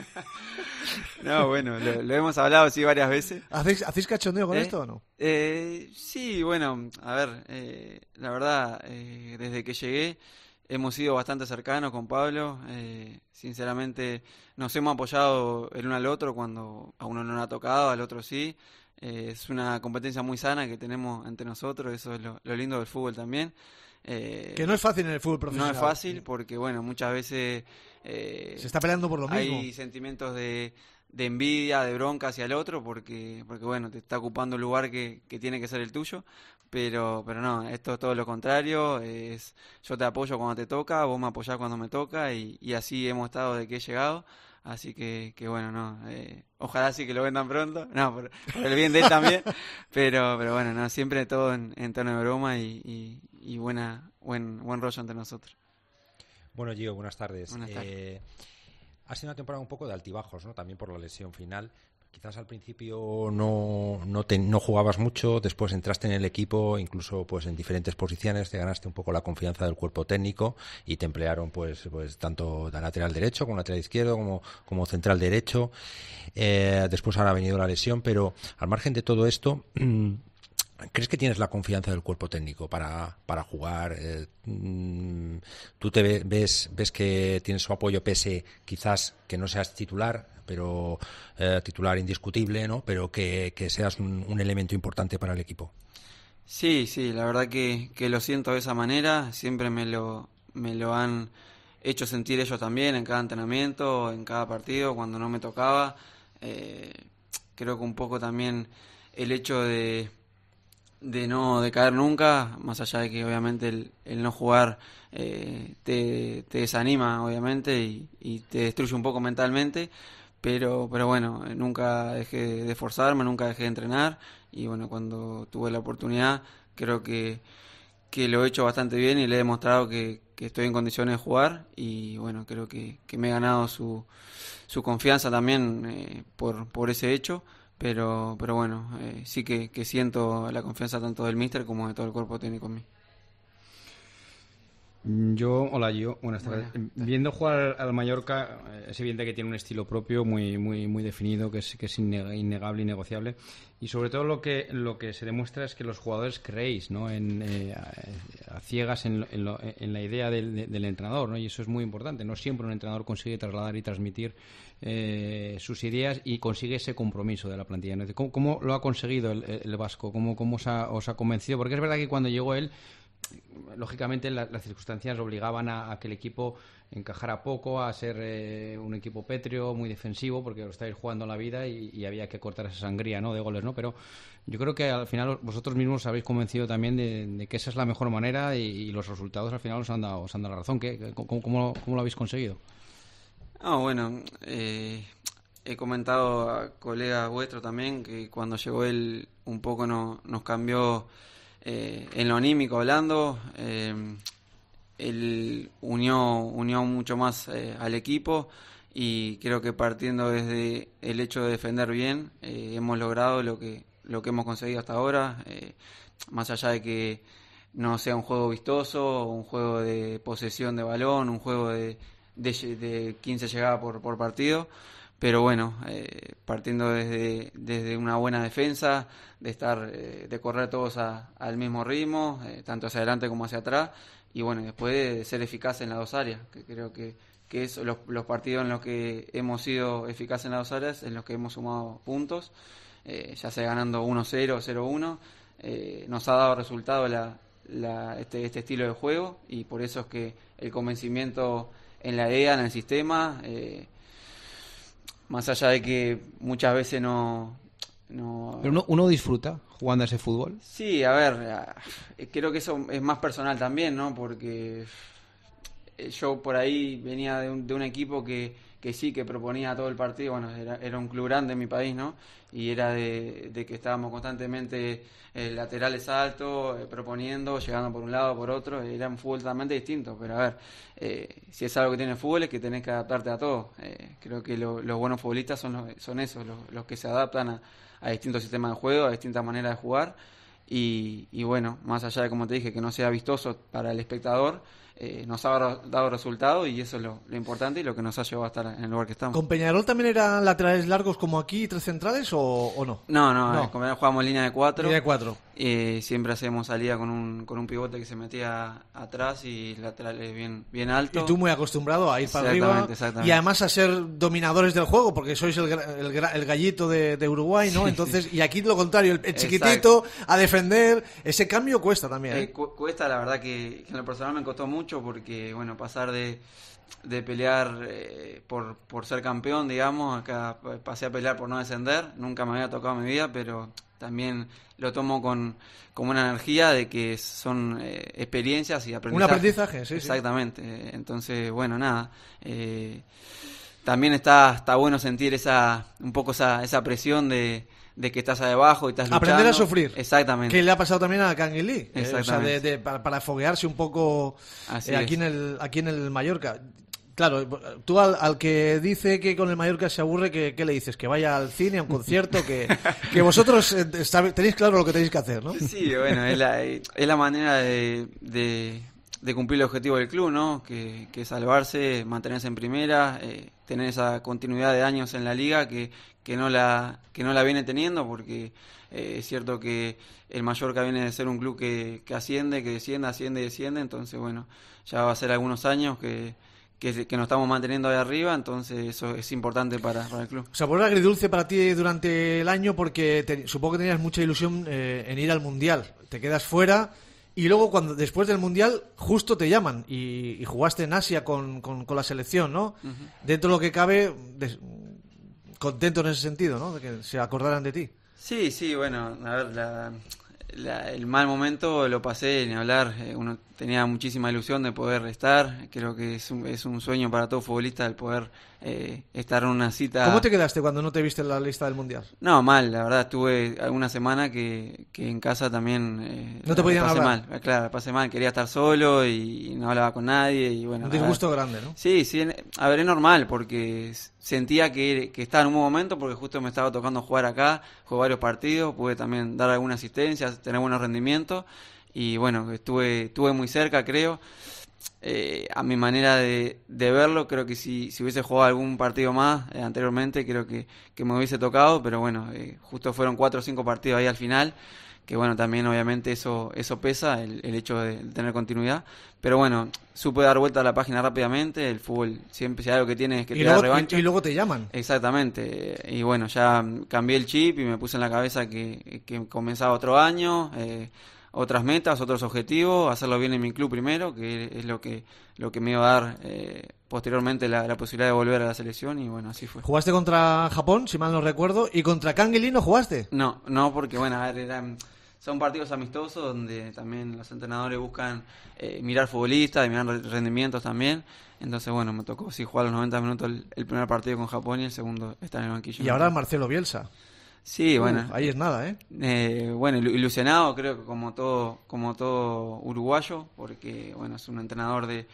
No, bueno, lo, lo hemos hablado sí varias veces. ¿Hacéis, ¿hacéis cachondeo con ¿Eh? esto o no? Eh, sí, bueno, a ver, eh, la verdad, eh, desde que llegué hemos sido bastante cercanos con Pablo. Eh, sinceramente, nos hemos apoyado el uno al otro cuando a uno no le ha tocado, al otro sí. Eh, es una competencia muy sana que tenemos entre nosotros, eso es lo, lo lindo del fútbol también. Eh, que no es fácil en el fútbol profesional. No es fácil porque, bueno, muchas veces... Eh, se está peleando por lo mismo. Hay sentimientos de, de envidia, de bronca hacia el otro porque, porque bueno, te está ocupando el lugar que, que tiene que ser el tuyo. Pero pero no, esto es todo lo contrario. Es yo te apoyo cuando te toca, vos me apoyás cuando me toca y, y así hemos estado desde que he llegado. Así que, que bueno, no, eh, ojalá sí que lo vendan pronto, no, por, por el bien de él también, pero pero bueno, no, siempre todo en, en tono de broma y, y, y buena buen buen rollo entre nosotros. Bueno, Gio, buenas tardes. Buenas tardes. Eh, ha sido una temporada un poco de altibajos, ¿no? También por la lesión final. Quizás al principio no no, te, no jugabas mucho, después entraste en el equipo, incluso pues en diferentes posiciones, te ganaste un poco la confianza del cuerpo técnico y te emplearon pues pues tanto de lateral derecho como lateral izquierdo como como central derecho. Eh, después ahora ha venido la lesión, pero al margen de todo esto, ¿crees que tienes la confianza del cuerpo técnico para, para jugar? Eh, ¿Tú te ves, ves que tienes su apoyo pese quizás que no seas titular, pero eh, titular indiscutible, ¿no? Pero que, que seas un, un elemento importante para el equipo? Sí, sí, la verdad que, que lo siento de esa manera. Siempre me lo, me lo han hecho sentir ellos también en cada entrenamiento, en cada partido, cuando no me tocaba. Eh, creo que un poco también el hecho de... de no decaer nunca, más allá de que obviamente el, el no jugar eh, te, te desanima obviamente y, y te destruye un poco mentalmente, pero pero bueno, nunca dejé de esforzarme, nunca dejé de entrenar y bueno, cuando tuve la oportunidad creo que, que lo he hecho bastante bien y le he demostrado que, que estoy en condiciones de jugar y bueno, creo que, que me he ganado su, su confianza también eh, por, por ese hecho, pero, pero bueno, eh, sí que, que siento la confianza tanto del míster como de todo el cuerpo técnico en mí. Yo, hola, yo, buenas tardes. Bueno, viendo jugar al Mallorca, es evidente que tiene un estilo propio muy muy muy definido, que es que es innegable, innegociable, y sobre todo lo que lo que se demuestra es que los jugadores creéis, ¿no? En, eh, a ciegas en, en, lo, en la idea del, del entrenador, ¿no? Y eso es muy importante. No siempre un entrenador consigue trasladar y transmitir eh, sus ideas y consigue ese compromiso de la plantilla, ¿no? ¿Cómo, cómo lo ha conseguido el, el Vasco? ¿Cómo, cómo os ha, os ha convencido? Porque es verdad que cuando llegó él, lógicamente la, las circunstancias obligaban a, a que el equipo encajara poco, a ser eh, un equipo pétreo, muy defensivo, porque lo estáis jugando la vida y, y había que cortar esa sangría, ¿no?, de goles, ¿no? Pero yo creo que al final vosotros mismos os habéis convencido también de, de que esa es la mejor manera y, y los resultados al final os han dado, os han dado la razón. ¿Qué, cómo, cómo, ¿Cómo lo habéis conseguido? Ah, bueno, eh, he comentado a colegas vuestros también que cuando llegó él un poco no, nos cambió eh, en lo anímico hablando. Eh, él unió, unió mucho más eh, al equipo y creo que partiendo desde el hecho de defender bien eh, hemos logrado lo que, lo que hemos conseguido hasta ahora, eh, más allá de que no sea un juego vistoso, un juego de posesión de balón, un juego de, de, de quince llegadas por, por partido, pero bueno, eh, partiendo desde, desde una buena defensa, de estar eh, de correr todos a, al mismo ritmo, eh, tanto hacia adelante como hacia atrás, y bueno, después de ser eficaz en las dos áreas, que creo que, que es los, los partidos en los que hemos sido eficaces en las dos áreas, en los que hemos sumado puntos, eh, ya sea ganando uno cero, cero uno, eh, nos ha dado resultado la, la, este, este estilo de juego, y por eso es que el convencimiento en la idea, en el sistema, eh, más allá de que muchas veces no... no... Pero uno, uno disfruta jugando a ese fútbol. Sí, a ver, creo que eso es más personal también, ¿no? Porque yo por ahí venía de un, de un equipo que, que sí, que proponía todo el partido. Bueno, era, era un club grande en mi país, ¿no? Y era de, de que estábamos constantemente eh, laterales altos, eh, proponiendo, llegando por un lado, por otro. Era un fútbol totalmente distinto. Pero a ver, eh, si es algo que tiene el fútbol es que tenés que adaptarte a todo. Eh, creo que lo, los buenos futbolistas son, los, son esos, los, los que se adaptan a, a distintos sistemas de juego, a distintas maneras de jugar. Y, y bueno, más allá de, como te dije, que no sea vistoso para el espectador, eh, nos ha dado resultado y eso es lo, lo importante y lo que nos ha llevado a estar en el lugar que estamos. ¿Con Peñarol también eran laterales largos como aquí, tres centrales o, o no? No, no, no. Con Peñarol jugamos línea de cuatro. Línea de cuatro. Eh, siempre hacemos salida con un, con un pivote que se metía atrás y laterales bien, bien alto. Y tú muy acostumbrado a ir para arriba y además a ser dominadores del juego, porque sois el, el, el gallito de, de Uruguay, ¿no? Entonces, y aquí lo contrario, el, el chiquitito a defender, ese cambio cuesta también. ¿eh? Eh, cu cuesta, la verdad que, que en lo personal me costó mucho porque, bueno, pasar de, de pelear eh, por, por ser campeón, digamos, acá pasé a pelear por no descender, nunca me había tocado en mi vida, pero también lo tomo con, con una energía de que son eh, experiencias y aprendizaje. Un aprendizaje, sí. Exactamente. Sí. Entonces, bueno, nada. Eh, también está, está bueno sentir esa un poco esa, esa presión de, de que estás abajo y estás luchando. Aprender a sufrir. Exactamente. Que le ha pasado también a Canguilí. Exactamente. Eh, o sea, de, de, para, para foguearse un poco eh, aquí, en el, aquí en el Mallorca. Claro, tú al, al que dice que con el Mallorca se aburre, ¿qué, qué le dices? Que vaya al cine, a un concierto, que, que vosotros eh, sabe, tenéis claro lo que tenéis que hacer, ¿no? Sí, bueno, es la, es la manera de, de, de cumplir el objetivo del club, ¿no? Que, que es salvarse, mantenerse en primera, eh, tener esa continuidad de años en la liga que, que, no, la, que no la viene teniendo, porque eh, es cierto que el Mallorca viene de ser un club que, que asciende, que desciende, asciende y desciende, entonces, bueno, ya va a ser algunos años que... Que, que nos estamos manteniendo ahí arriba, entonces eso es importante para, para el club. O sea, ¿sabor agridulce para ti durante el año? Porque te, supongo que tenías mucha ilusión eh, en ir al Mundial. Te quedas fuera y luego cuando después del Mundial justo te llaman y, y jugaste en Asia con, con, con la selección, ¿no? Uh-huh. Dentro de lo que cabe, des, contento en ese sentido, ¿no? De que se acordaran de ti. Sí, sí, bueno, a ver, la... La, el mal momento lo pasé, ni hablar, eh, uno tenía muchísima ilusión de poder estar, creo que es un, es un sueño para todo futbolista el poder eh, estar en una cita... ¿Cómo te quedaste cuando no te viste en la lista del Mundial? No, mal, la verdad, estuve alguna semana que, que en casa también... Eh, ¿No te podían pasé hablar? mal, claro, pasé mal, quería estar solo y, y no hablaba con nadie y bueno... Un disgusto grande, ¿no? Sí, sí, a ver, es normal porque sentía que, que estaba en un buen momento porque justo me estaba tocando jugar acá, jugué varios partidos, pude también dar alguna asistencia, tener buenos rendimientos y bueno, estuve, estuve muy cerca, creo. Eh, a mi manera de, de verlo, creo que si, si hubiese jugado algún partido más eh, anteriormente, creo que, que me hubiese tocado, pero bueno, eh, justo fueron cuatro o cinco partidos ahí al final, que bueno, también obviamente eso eso pesa, el, el hecho de tener continuidad, pero bueno, supe dar vuelta a la página rápidamente, el fútbol siempre si hay algo que tiene es que y te luego, da revancha. Y, y luego te llaman. Exactamente, y bueno, ya cambié el chip y me puse en la cabeza que, que comenzaba otro año, eh, otras metas, otros objetivos, hacerlo bien en mi club primero, que es lo que lo que me iba a dar eh, posteriormente la, la posibilidad de volver a la selección y bueno, así fue. ¿Jugaste contra Japón, si mal no recuerdo, y contra Kangeli no jugaste? No, no, porque bueno, a ver, eran, son partidos amistosos donde también los entrenadores buscan eh, mirar futbolistas, mirar rendimientos también, entonces bueno, me tocó sí jugar los noventa minutos el, el primer partido con Japón y el segundo estar en el banquillo. Y ahora Marcelo Bielsa. Sí, bueno. Uf, ahí es nada, ¿eh? ¿eh? Bueno, ilusionado creo que como todo como todo uruguayo, porque bueno, es un entrenador de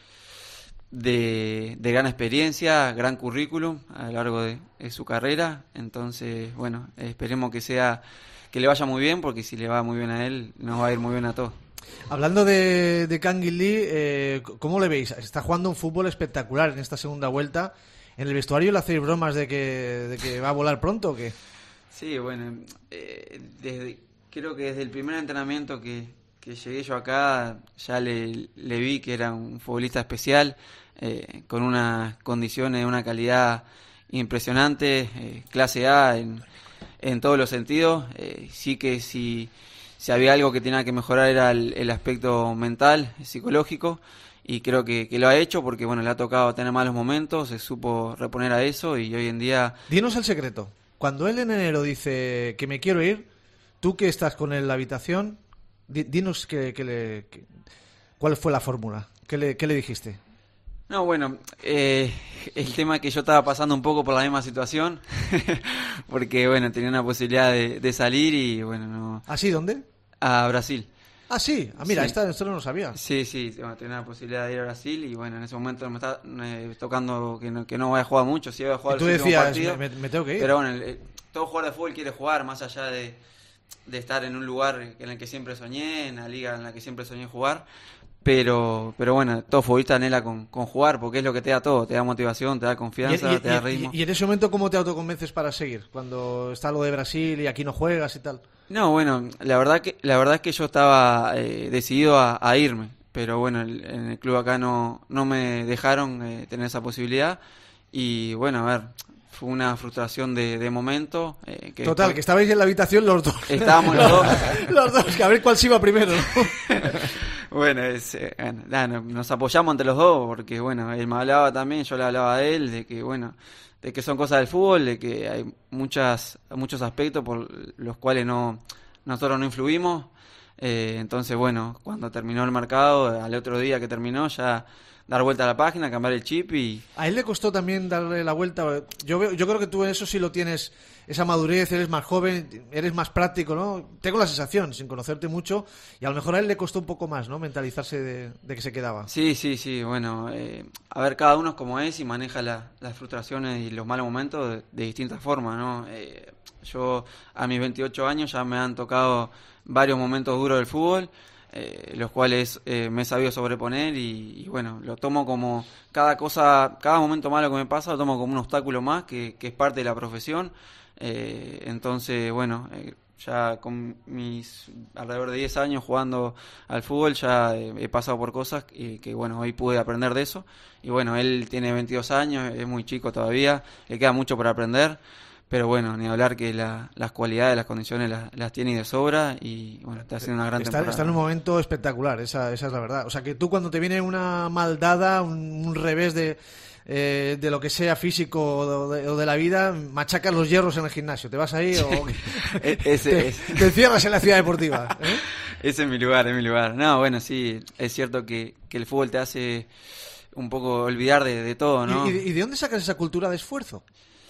de, de gran experiencia, gran currículum a lo largo de, de su carrera, entonces bueno, esperemos que sea que le vaya muy bien, porque si le va muy bien a él, nos va a ir muy bien a todos. Hablando de, de Kangin Lee, eh, ¿cómo le veis? Está jugando un fútbol espectacular en esta segunda vuelta. ¿En el vestuario le hacéis bromas de que, de que va a volar pronto o qué? Sí, bueno, eh, desde, creo que desde el primer entrenamiento que, que llegué yo acá ya le, le vi que era un futbolista especial, eh, con unas condiciones, una calidad impresionante, eh, clase A en, en todos los sentidos. Eh, sí que si, si había algo que tenía que mejorar era el, el aspecto mental, psicológico, y creo que, que lo ha hecho porque bueno, le ha tocado tener malos momentos, se supo reponer a eso y hoy en día... Dinos el secreto. Cuando él en enero dice que me quiero ir, tú que estás con él en la habitación, di, dinos que, que le, que, cuál fue la fórmula, ¿Qué le, qué le dijiste? No, bueno, eh, el tema es que yo estaba pasando un poco por la misma situación, porque bueno, tenía una posibilidad de, de salir y bueno, no... ¿Ah, sí? ¿Dónde? A Brasil. Ah, sí, ah, mira, sí. esta esto no lo sabía. Sí, sí, bueno, tenía la posibilidad de ir a Brasil y bueno, en ese momento me está eh, tocando que no, que no voy a jugar mucho, sí voy a jugar y tú el decías, partido, me, me tengo que ir. Pero bueno, el, el, todo jugador de fútbol quiere jugar, más allá de, de estar en un lugar en el que siempre soñé, en la liga en la que siempre soñé jugar, pero pero bueno, todo futbolista anhela con, con jugar, porque es lo que te da todo, te da motivación, te da confianza, y, y, te da y, ritmo. Y, y en ese momento, ¿cómo te autoconvences para seguir? Cuando está lo de Brasil y aquí no juegas y tal. No, bueno, la verdad que la verdad es que yo estaba eh, decidido a, a irme, pero bueno, el, en el club acá no no me dejaron eh, tener esa posibilidad y bueno, a ver, fue una frustración de, de momento. Eh, que Total, después... que estabais en la habitación los dos. Estábamos los dos. Los dos, que a ver cuál se iba primero. Bueno, es, eh, bueno, nos apoyamos entre los dos porque bueno, él me hablaba también, yo le hablaba a él de que bueno, de que son cosas del fútbol, de que hay muchas muchos aspectos por los cuales no nosotros no influimos. Eh, entonces, bueno, cuando terminó el mercado, al otro día que terminó, ya dar vuelta a la página, cambiar el chip y... A él le costó también darle la vuelta. Yo veo, yo creo que tú en eso sí lo tienes, esa madurez, eres más joven, eres más práctico, ¿no? Tengo la sensación, sin conocerte mucho, y a lo mejor a él le costó un poco más, ¿no? Mentalizarse de, de que se quedaba. Sí, sí, sí, bueno, eh, a ver, cada uno es como es y maneja la, las frustraciones y los malos momentos de, de distintas formas, ¿no? Eh, yo a mis veintiocho años ya me han tocado varios momentos duros del fútbol, eh, los cuales eh, me he sabido sobreponer y, y bueno, lo tomo como cada cosa, cada momento malo que me pasa lo tomo como un obstáculo más que, que es parte de la profesión. Eh, entonces, bueno, eh, ya con mis alrededor de diez años jugando al fútbol ya eh, he pasado por cosas y que bueno, hoy pude aprender de eso y bueno, él tiene veintidós años, es muy chico todavía, le queda mucho por aprender. Pero bueno, ni hablar que la, las cualidades, las condiciones las, las tiene de sobra y bueno, está haciendo una gran está, temporada. Está en un momento espectacular, esa, esa es la verdad. O sea, que tú cuando te viene una maldada, un, un revés de, eh, de lo que sea físico o de, o de la vida, machacas los hierros en el gimnasio. ¿Te vas ahí o ese, te, ese. te encierras en la ciudad deportiva? ¿eh? Ese es mi lugar, es mi lugar. No, bueno, sí, es cierto que, que el fútbol te hace... un poco olvidar de, de todo, ¿no? ¿Y, y de dónde sacas esa cultura de esfuerzo?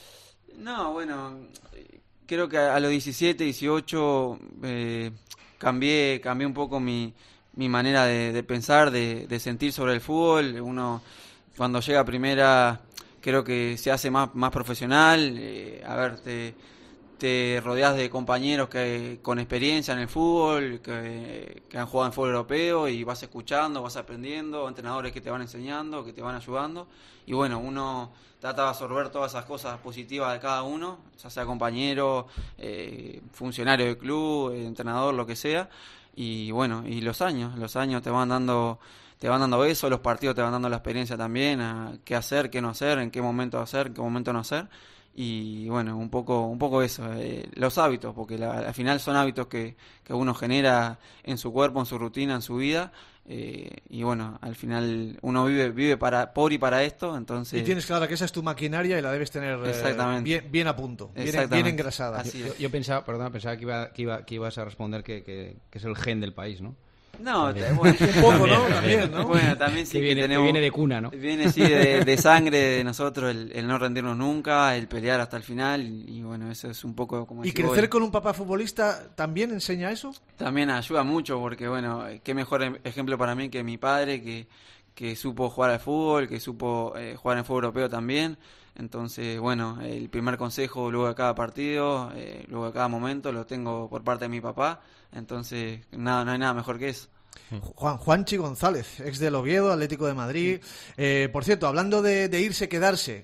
No, bueno, creo que a los diecisiete, dieciocho eh, cambié, cambié un poco mi, mi manera de, de pensar, de, de sentir sobre el fútbol. Uno cuando llega a primera creo que se hace más, más profesional, eh, a ver, te, te rodeas de compañeros que con experiencia en el fútbol, que, que han jugado en fútbol europeo y vas escuchando, vas aprendiendo, entrenadores que te van enseñando, que te van ayudando y bueno, uno trata de absorber todas esas cosas positivas de cada uno, ya sea compañero, eh, funcionario del club, entrenador, lo que sea y bueno, y los años, los años te van dando... te van dando eso, los partidos te van dando la experiencia también, a qué hacer, qué no hacer, en qué momento hacer, en qué momento no hacer. Y bueno, un poco un poco eso, eh, los hábitos, porque la, al final son hábitos que, que uno genera en su cuerpo, en su rutina, en su vida. Eh, y bueno, al final uno vive vive para por y para esto, entonces... Y tienes claro que esa es tu maquinaria y la debes tener eh, bien, bien a punto, bien, bien engrasada. Yo, yo pensaba, perdona, pensaba que, iba, que, iba, que ibas a responder que, que, que es el gen del país, ¿no? No, también. Bueno, un poco, ¿no? También, ¿no? Bueno, también sí que viene, que tenemos, que viene de cuna, ¿no? Viene, sí, de, de sangre de nosotros, el, el no rendirnos nunca, el pelear hasta el final, y, y bueno, eso es un poco como... ¿Y crecer vos, con un papá futbolista también enseña eso? También ayuda mucho, porque bueno, qué mejor ejemplo para mí que mi padre, que, que supo jugar al fútbol, que supo eh, jugar en el fútbol europeo también. Entonces, bueno, el primer consejo luego de cada partido, eh, luego de cada momento, lo tengo por parte de mi papá. Entonces, nada, no hay nada mejor que eso. Juan Juanchi González, ex del Oviedo, Atlético de Madrid. Eh, por cierto, hablando de, de irse, quedarse,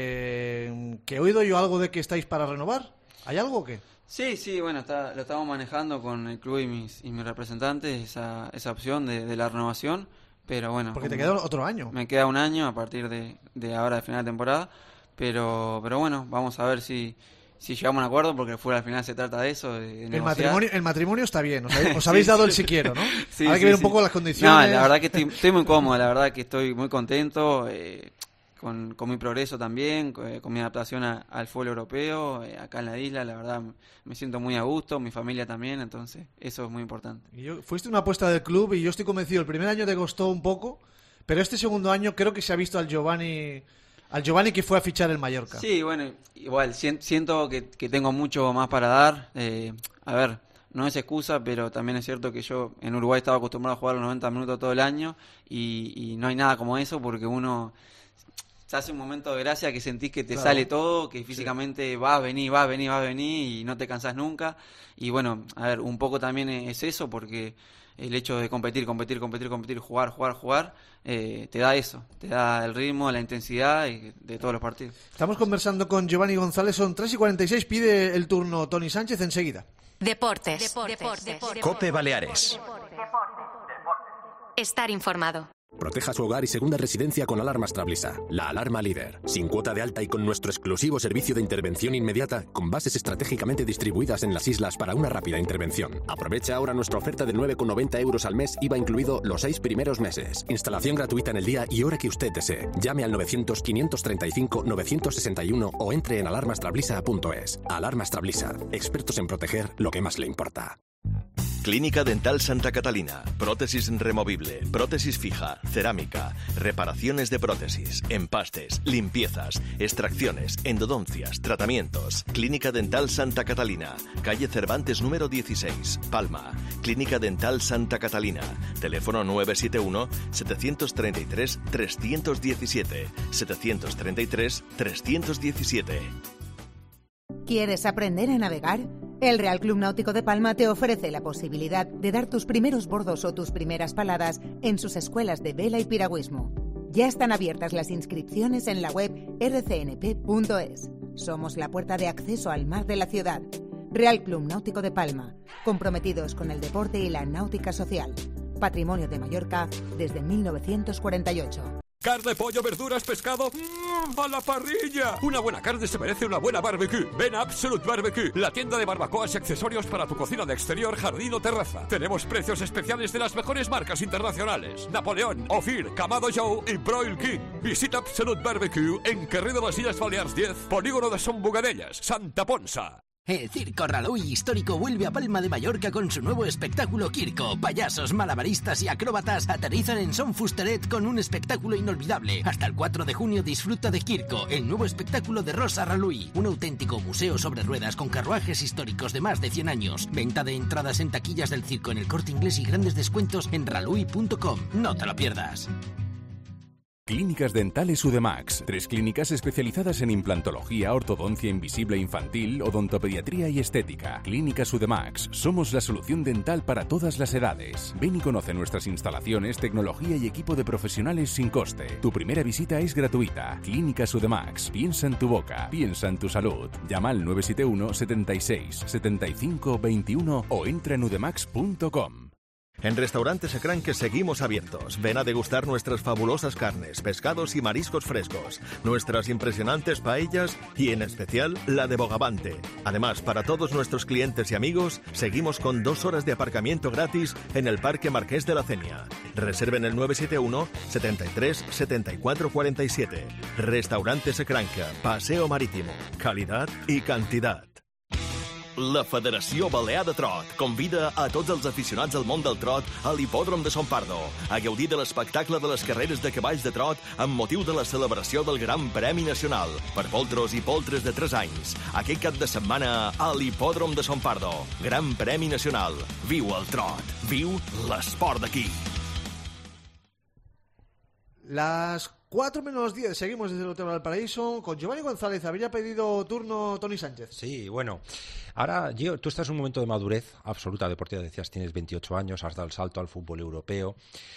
eh, que he oído yo algo de que estáis para renovar. ¿Hay algo o qué? Sí, sí, bueno, está, lo estamos manejando con el club y mis, y mis representantes, esa, esa opción de, de la renovación. Pero bueno, porque te queda otro año. Me queda un año a partir de, de ahora, de final de temporada. Pero pero bueno, vamos a ver si, si llegamos a un acuerdo, porque el fútbol al final se trata de eso, de, de el matrimonio El matrimonio está bien, os habéis, os sí, habéis dado sí. el si quiero, ¿no? Sí, Hay que sí, ver un sí. poco las condiciones. No, la verdad que estoy, estoy muy cómodo, la verdad que estoy muy contento eh, con, con mi progreso también, con, con mi adaptación a, al fútbol europeo, eh, acá en la isla, la verdad me siento muy a gusto, mi familia también, entonces eso es muy importante. Y yo, fuiste una apuesta del club y yo estoy convencido, el primer año te costó un poco, pero este segundo año creo que se ha visto al Giovanni... Al Giovanni que fue a fichar el Mallorca. Sí, bueno, igual, siento que, que tengo mucho más para dar. Eh, a ver, no es excusa, pero también es cierto que yo en Uruguay estaba acostumbrado a jugar los noventa minutos todo el año y, y no hay nada como eso, porque uno se hace un momento de gracia que sentís que te claro. sale todo, que físicamente sí. vas a venir, vas a venir, vas a venir y no te cansás nunca. Y bueno, a ver, un poco también es eso, porque el hecho de competir, competir, competir, competir, jugar, jugar, jugar, eh, te da eso, te da el ritmo, la intensidad y de todos los partidos. Estamos conversando con Giovanni González, son tres y cuarenta y seis, pide el turno Tony Sánchez enseguida. Deportes. Deportes. Deportes. Deportes. Cope Baleares. Estar informado. Proteja su hogar y segunda residencia con Alarmas Trablisa, la alarma líder. Sin cuota de alta y con nuestro exclusivo servicio de intervención inmediata, con bases estratégicamente distribuidas en las islas para una rápida intervención. Aprovecha ahora nuestra oferta de nueve con noventa euros al mes, I V A incluido los seis primeros meses. Instalación gratuita en el día y hora que usted desee. Llame al novecientos, quinientos treinta y cinco, novecientos sesenta y uno o entre en alarmas trablisa punto es. Alarmas Trablisa, expertos en proteger lo que más le importa. Clínica Dental Santa Catalina. Prótesis removible, prótesis fija, cerámica, reparaciones de prótesis, empastes, limpiezas, extracciones, endodoncias, tratamientos. Clínica Dental Santa Catalina. Calle Cervantes número dieciséis, Palma. Clínica Dental Santa Catalina. Teléfono nueve siete uno, siete tres tres, tres uno siete, siete tres tres, tres uno siete. ¿Quieres aprender a navegar? El Real Club Náutico de Palma te ofrece la posibilidad de dar tus primeros bordos o tus primeras paladas en sus escuelas de vela y piragüismo. Ya están abiertas las inscripciones en la web erre ce ene pe punto es. Somos la puerta de acceso al mar de la ciudad. Real Club Náutico de Palma, comprometidos con el deporte y la náutica social. Patrimonio de Mallorca desde mil novecientos cuarenta y ocho. Carne, pollo, verduras, pescado, ¡mmm, a la parrilla! Una buena carne se merece una buena barbecue. Ven a Absolute Barbecue, la tienda de barbacoas y accesorios para tu cocina de exterior, jardín o terraza. Tenemos precios especiales de las mejores marcas internacionales: Napoleón, Ophir, Kamado Joe y Broil King. Visita Absolute Barbecue en Carrer de las Illes Balears diez, Polígono de Son Bugadellas, Santa Ponsa. El Circo Raluy Histórico vuelve a Palma de Mallorca con su nuevo espectáculo Quirco. Payasos, malabaristas y acróbatas aterrizan en Son Fusteret con un espectáculo inolvidable. Hasta el cuatro de junio disfruta de Quirco, el nuevo espectáculo de Rosa Raluy. Un auténtico museo sobre ruedas con carruajes históricos de más de cien años. Venta de entradas en taquillas del circo en el Corte Inglés y grandes descuentos en raluy punto com. No te lo pierdas. Clínicas Dentales Udemax. Tres clínicas especializadas en implantología, ortodoncia invisible infantil, odontopediatría y estética. Clínicas Udemax. Somos la solución dental para todas las edades. Ven y conoce nuestras instalaciones, tecnología y equipo de profesionales sin coste. Tu primera visita es gratuita. Clínicas Udemax. Piensa en tu boca. Piensa en tu salud. Llama al nueve siete uno, setenta y seis, setenta y cinco, veintiuno o entra en udemax punto com. En Restaurante Secranque seguimos abiertos. Ven a degustar nuestras fabulosas carnes, pescados y mariscos frescos, nuestras impresionantes paellas y, en especial, la de Bogavante. Además, para todos nuestros clientes y amigos, seguimos con dos horas de aparcamiento gratis en el Parque Marqués de la Cenia. Reserven el nueve siete uno, setenta y tres, setenta y cuatro cuarenta y siete. Restaurante Secranque, Paseo Marítimo. Calidad i cantidad. La Federació Balear de Trot convida a tots els aficionats al món del trot a l'hipòdrom de Son Pardo a gaudir de l'espectacle de les carreres de cavalls de trot amb motiu de la celebració del Gran Premi Nacional per poltros i poltres de tres anys. Aquest cap de setmana a l'hipòdrom de Son Pardo. Gran Premi Nacional. Viu el trot. Viu l'esport d'aquí. Las cuatro menos diez, seguimos desde el Hotel Valparaíso con Giovanni González. Habría pedido turno Tony Sánchez. Sí, bueno, ahora Gio, tú estás en un momento de madurez absoluta deportiva. Decías, tienes veintiocho años, has dado el salto al fútbol europeo.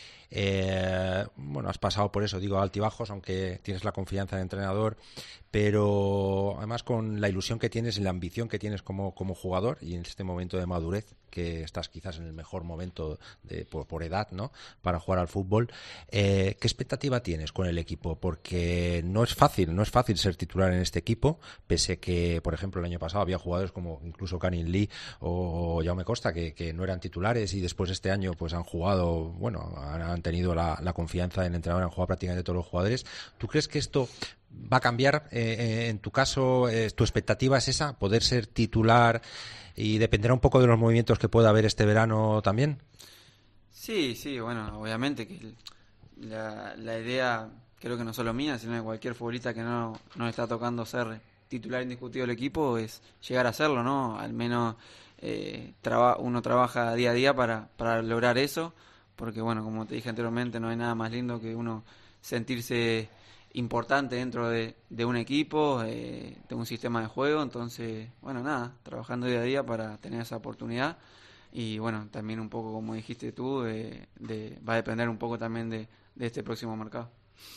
Eh, bueno, has pasado por eso, digo, altibajos, aunque tienes la confianza del entrenador, pero además con la ilusión que tienes y la ambición que tienes como, como jugador, y en este momento de madurez, que estás quizás en el mejor momento de, por, por edad, ¿no?, para jugar al fútbol, eh, ¿qué expectativa tienes con el equipo? Porque no es fácil, no es fácil ser titular en este equipo, pese que, por ejemplo, el año pasado había jugadores como incluso Canin Lee o Jaume Costa que, que no eran titulares y después este año pues han jugado, bueno, han, han tenido la, la confianza del entrenador, han jugado prácticamente todos los jugadores. ¿Tú crees que esto va a cambiar? Eh, en tu caso, eh, ¿tu expectativa es esa? ¿Poder ser titular y dependerá un poco de los movimientos que pueda haber este verano también? Sí, sí, bueno, obviamente que la, la idea, creo que no solo mía, sino de cualquier futbolista que no, no está tocando ser titular indiscutido del equipo, es llegar a serlo, ¿no? Al menos eh, traba, uno trabaja día a día para, para lograr eso, porque bueno, como te dije anteriormente, no hay nada más lindo que uno sentirse importante dentro de, de un equipo, eh, de un sistema de juego. Entonces, bueno, nada, trabajando día a día para tener esa oportunidad. Y bueno, también un poco, como dijiste tú, de, de, va a depender un poco también de, de este próximo mercado.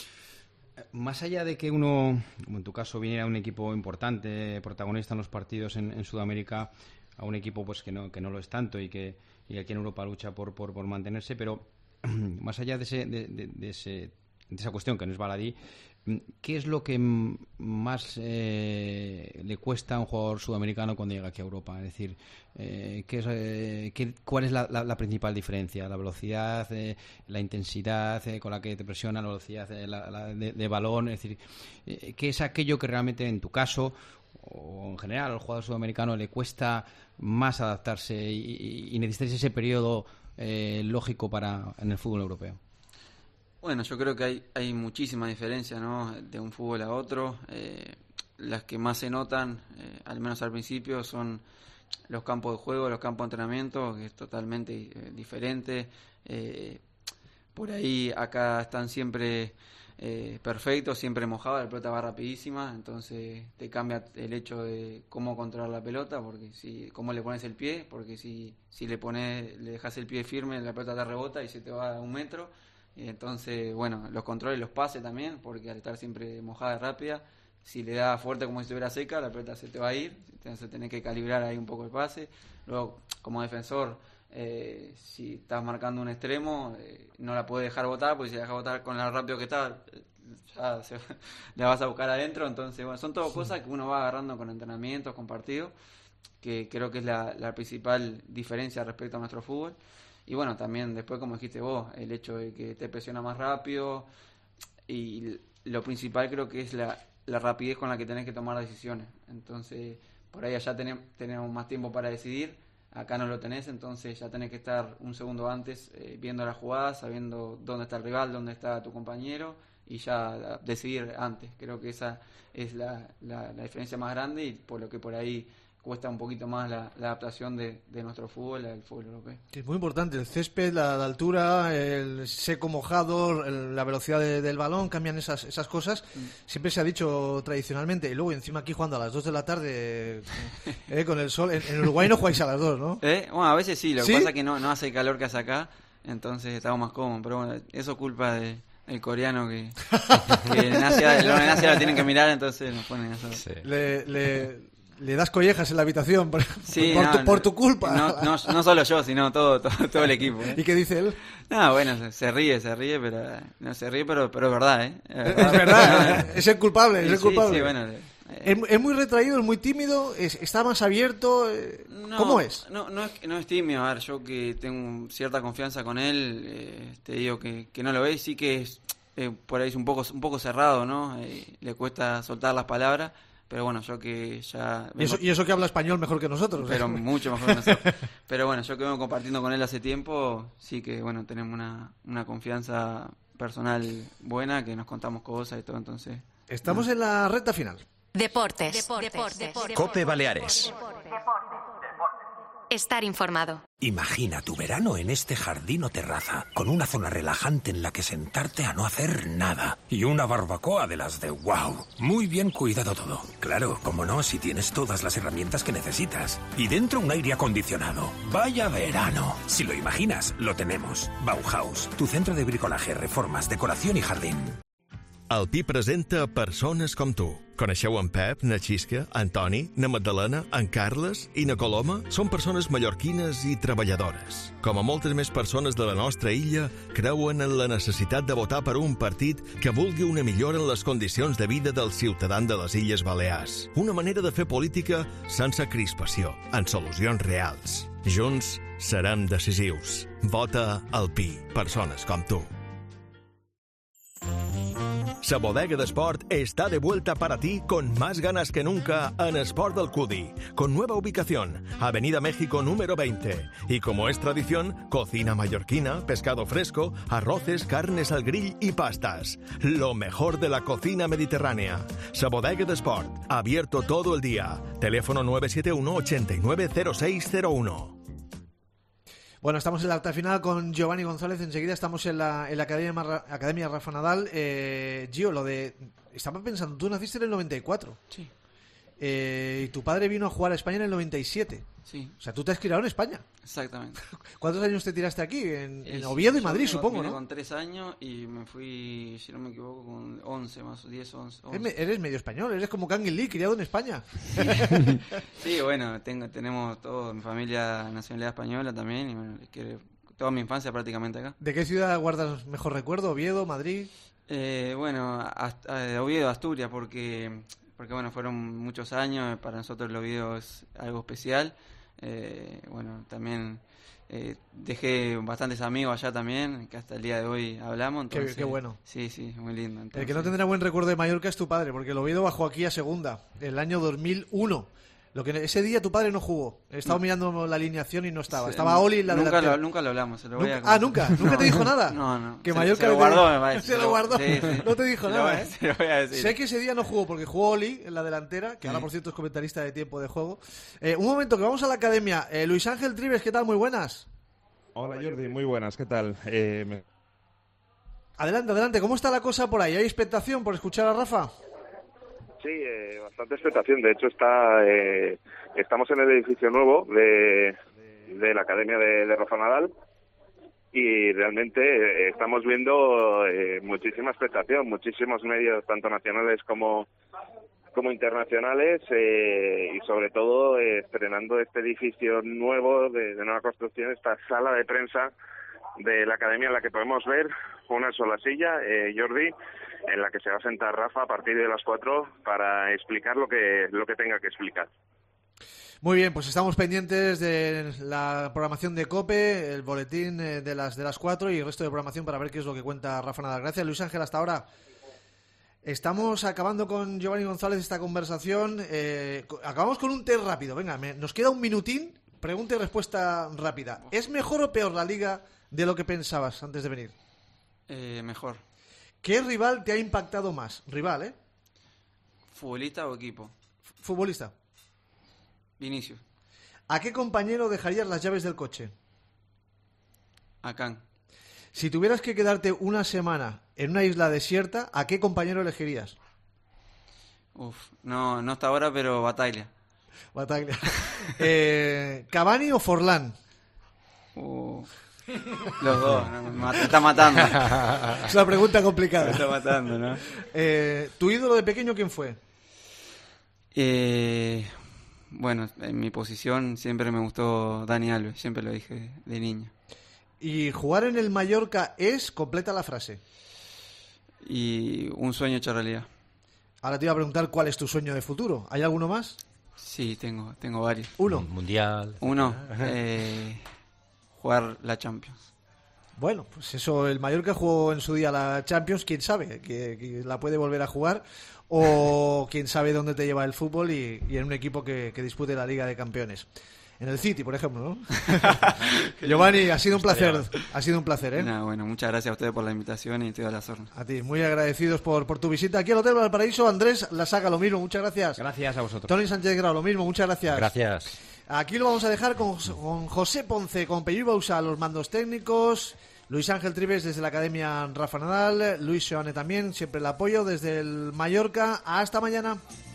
Más allá de que uno, como en tu caso, viniera un equipo importante, protagonista en los partidos en, en Sudamérica, a un equipo pues que no que no lo es tanto y que y aquí en Europa lucha por por, por mantenerse, pero más allá de ese de, de, de ese de esa cuestión que no es baladí, ¿qué es lo que más eh, le cuesta a un jugador sudamericano cuando llega aquí a Europa? Es decir, eh, ¿qué es, eh, qué, ¿cuál es la, la, la principal diferencia? ¿La velocidad, eh, la intensidad eh, con la que te presiona, la velocidad eh, la, la de, de balón? Es decir, eh, ¿qué es aquello que realmente en tu caso o en general al jugador sudamericano le cuesta más adaptarse y, y necesitáis ese periodo eh, lógico para en el fútbol europeo? Bueno, yo creo que hay, hay muchísima diferencia, ¿no?, de un fútbol a otro. Eh, las que más se notan, eh, al menos al principio, son los campos de juego, los campos de entrenamiento, que es totalmente eh, diferente. Eh, por ahí acá están siempre eh, perfectos, siempre mojados, la pelota va rapidísima, entonces te cambia el hecho de cómo controlar la pelota, porque si cómo le pones el pie, porque si, si le pones, le dejas el pie firme, la pelota te rebota y se te va a un metro. Y entonces, bueno, los controles, los pases también, porque al estar siempre mojada y rápida, si le da fuerte como si estuviera seca, la pelota se te va a ir, entonces tenés que calibrar ahí un poco el pase. Luego, como defensor, eh, si estás marcando un extremo, eh, no la puedes dejar botar, porque si la dejas botar con lo rápido que está, ya se, la vas a buscar adentro. Entonces, bueno, son todas cosas que uno va agarrando con entrenamientos, con partidos, que creo que es la, la principal diferencia respecto a nuestro fútbol. Y bueno, también después, como dijiste vos, el hecho de que te presiona más rápido, y lo principal creo que es la, la rapidez con la que tenés que tomar decisiones. Entonces, por ahí allá tenemos, tenemos más tiempo para decidir, acá no lo tenés, entonces ya tenés que estar un segundo antes eh, viendo la jugada, sabiendo dónde está el rival, dónde está tu compañero, y ya decidir antes. Creo que esa es la, la, la diferencia más grande, y por lo que por ahí cuesta un poquito más la, la adaptación de, de nuestro fútbol al fútbol europeo. Es muy importante, el césped, la, la altura, el seco mojado, el, la velocidad de, del balón, cambian esas esas cosas. Mm. Siempre se ha dicho tradicionalmente, y luego encima aquí jugando a las dos de la tarde eh, con el sol. En, en Uruguay no jugáis a las dos, ¿no? ¿Eh? Bueno, a veces sí, lo ¿Sí? que pasa es que no, no hace el calor que hace acá, entonces estamos más cómodos, pero bueno, eso es culpa de el coreano que, que en Asia, en Asia lo tienen que mirar, entonces nos ponen eso. Sí. Le... le... Le das collejas en la habitación por, sí, por, no, tu, por tu culpa. No, no, no solo yo, sino todo todo, todo el equipo. ¿eh? ¿Y qué dice él? No, bueno, se, se ríe, se ríe, pero no se ríe, pero pero es verdad, ¿eh? Es verdad, es, verdad, es el culpable, es el sí, culpable. Sí, bueno, eh, ¿Es, es muy retraído, es muy tímido, es, está más abierto. No, ¿Cómo es? No, no es no es tímido. A ver, yo que tengo cierta confianza con él, eh, te digo que, que no lo ves, sí que es eh, por ahí es un poco un poco cerrado, ¿no? Eh, le cuesta soltar las palabras. Pero bueno, yo que ya... Vengo... Y, eso, y eso que habla español mejor que nosotros. Pero ¿eh? mucho mejor que nosotros. Pero bueno, yo que vengo compartiendo con él hace tiempo, sí que bueno, tenemos una, una confianza personal buena, que nos contamos cosas y todo, entonces... Estamos no. en la recta final. Deportes. Deportes. Deportes. Deportes. COPE Baleares. Estar informado. Imagina tu verano en este jardín o terraza, con una zona relajante en la que sentarte a no hacer nada. Y una barbacoa de las de wow. Muy bien cuidado todo. Claro, como no, si tienes todas las herramientas que necesitas. Y dentro un aire acondicionado. ¡Vaya verano! Si lo imaginas, lo tenemos. Bauhaus, tu centro de bricolaje, reformas, decoración y jardín. El Pi presenta Persones com tu. Coneixeu en Pep, na Xisca, en Toni, na Magdalena, en Carles i na Coloma? Són persones mallorquines i treballadores. Com a moltes més persones de la nostra illa, creuen en la necessitat de votar per un partit que vulgui una millora en les condicions de vida dels ciutadans de les Illes Balears. Una manera de fer política sense crispació, en solucions reals. Junts serem decisius. Vota al Pi. Persones com tu. Sa bodega de Sport está de vuelta para ti con más ganas que nunca en Sport del Cudi, con nueva ubicación, Avenida México número veinte. Y como es tradición, cocina mallorquina, pescado fresco, arroces, carnes al grill y pastas. Lo mejor de la cocina mediterránea. Sa bodega de Sport, abierto todo el día. Teléfono nueve siete uno, ochenta y nueve, cero seis cero uno. Bueno, estamos en la recta final con Giovanni González. Enseguida estamos en la, en la Academia, Academia Rafa Nadal. Eh, Gio, lo de... Estaba pensando, tú naciste en el noventa y cuatro. Sí. Eh, y tu padre vino a jugar a España en el noventa y siete. Sí. O sea, tú te has criado en España. Exactamente. ¿Cuántos años te tiraste aquí? En, en sí, Oviedo y Madrid, me, supongo, vine ¿no? Con tres años y me fui, si no me equivoco, con once más, diez, once. Eres medio español, eres como Kangin Lee, criado en España. Sí, bueno, tengo, tenemos toda mi familia nacionalidad española también y bueno, que toda mi infancia prácticamente acá. ¿De qué ciudad guardas mejor recuerdo? ¿Oviedo, Madrid? Eh, bueno, hasta, Oviedo, Asturias, porque, porque bueno, fueron muchos años, para nosotros el Oviedo es algo especial. Eh, bueno, también eh, dejé bastantes amigos allá también, que hasta el día de hoy hablamos. Entonces, qué, qué bueno. Sí, sí, muy lindo. Entonces, el que no tendrá buen recuerdo de Mallorca es tu padre, porque el Oviedo bajó aquí a segunda, el año dos mil uno. Lo que ese día tu padre no jugó. He estado no. mirando la alineación y no estaba. Estaba Oli en la nunca delantera. Lo, nunca lo hablamos. Se lo voy ¿Nunca? A ah, ¿nunca? ¿Nunca no, te dijo nada? No, no. Que se, Mallorca se lo guardó, me parece. Se lo guardó. Sí, sí. No te dijo se nada, lo, ¿eh? Se lo voy a decir. Sé que ese día no jugó porque jugó Oli en la delantera, que sí. Ahora por cierto es comentarista de Tiempo de Juego. Eh, un momento, que vamos a la academia. Eh, Luis Ángel Trives, ¿qué tal? Muy buenas. Hola Jordi, muy buenas, ¿qué tal? Eh, me... Adelante, adelante. ¿Cómo está la cosa por ahí? ¿Hay expectación por escuchar a Rafa? Sí, eh, bastante expectación. De hecho, está eh, estamos en el edificio nuevo de, de la Academia de, de Rafa Nadal y realmente eh, estamos viendo eh, muchísima expectación, muchísimos medios, tanto nacionales como como internacionales eh, y sobre todo eh, estrenando este edificio nuevo de, de nueva construcción, esta sala de prensa de la Academia en la que podemos ver una sola silla, eh, Jordi, en la que se va a sentar Rafa a partir de las cuatro para explicar lo que lo que tenga que explicar. Muy bien, pues estamos pendientes de la programación de COPE, el boletín de las de las cuatro y el resto de programación para ver qué es lo que cuenta Rafa Nadal. Gracias, Luis Ángel, hasta ahora. Estamos acabando con Giovanni González esta conversación. Eh, acabamos con un test rápido. Venga, me, nos queda un minutín. Pregunta y respuesta rápida. ¿Es mejor o peor la Liga de lo que pensabas antes de venir? Eh, mejor. ¿Qué rival te ha impactado más? Rival, ¿eh? ¿Futbolista o equipo? F- futbolista. Vinicius. ¿A qué compañero dejarías las llaves del coche? A Can. Si tuvieras que quedarte una semana en una isla desierta, ¿a qué compañero elegirías? Uf, no, no hasta ahora, pero Bataglia. Bataglia. eh, ¿Cavani o Forlán? Uh, los dos, no, me está matando. Es una pregunta complicada. Me está matando, ¿no? Eh, ¿Tu ídolo de pequeño quién fue? Eh, bueno, en mi posición siempre me gustó Dani Alves, siempre lo dije de niño. Y jugar en el Mallorca es, completa la frase. Y un sueño hecho realidad. Ahora te iba a preguntar cuál es tu sueño de futuro. ¿Hay alguno más? Sí, tengo, tengo varios. ¿Uno? Mundial. Uno, eh, jugar la Champions. Bueno, pues eso, el Mallorca jugó en su día la Champions, quién sabe, que, que la puede volver a jugar, o quién sabe dónde te lleva el fútbol y, y en un equipo que, que dispute la Liga de Campeones. En el City, por ejemplo, ¿no? Giovanni, ha sido un placer, ha sido un placer, ¿eh? Nah, bueno, muchas gracias a ustedes por la invitación y estoy a las órdenes. A ti, muy agradecidos por, por tu visita aquí al Hotel Valparaíso. Andrés Lasaga, lo mismo, muchas gracias. Gracias a vosotros. Tony Sánchez Grau, lo mismo, muchas gracias. Gracias. Aquí lo vamos a dejar con, con José Ponce, con Pello Bausa a los mandos técnicos, Luis Ángel Tribes desde la Academia Rafa Nadal, Luis Seoane también, siempre el apoyo desde el Mallorca. Hasta mañana.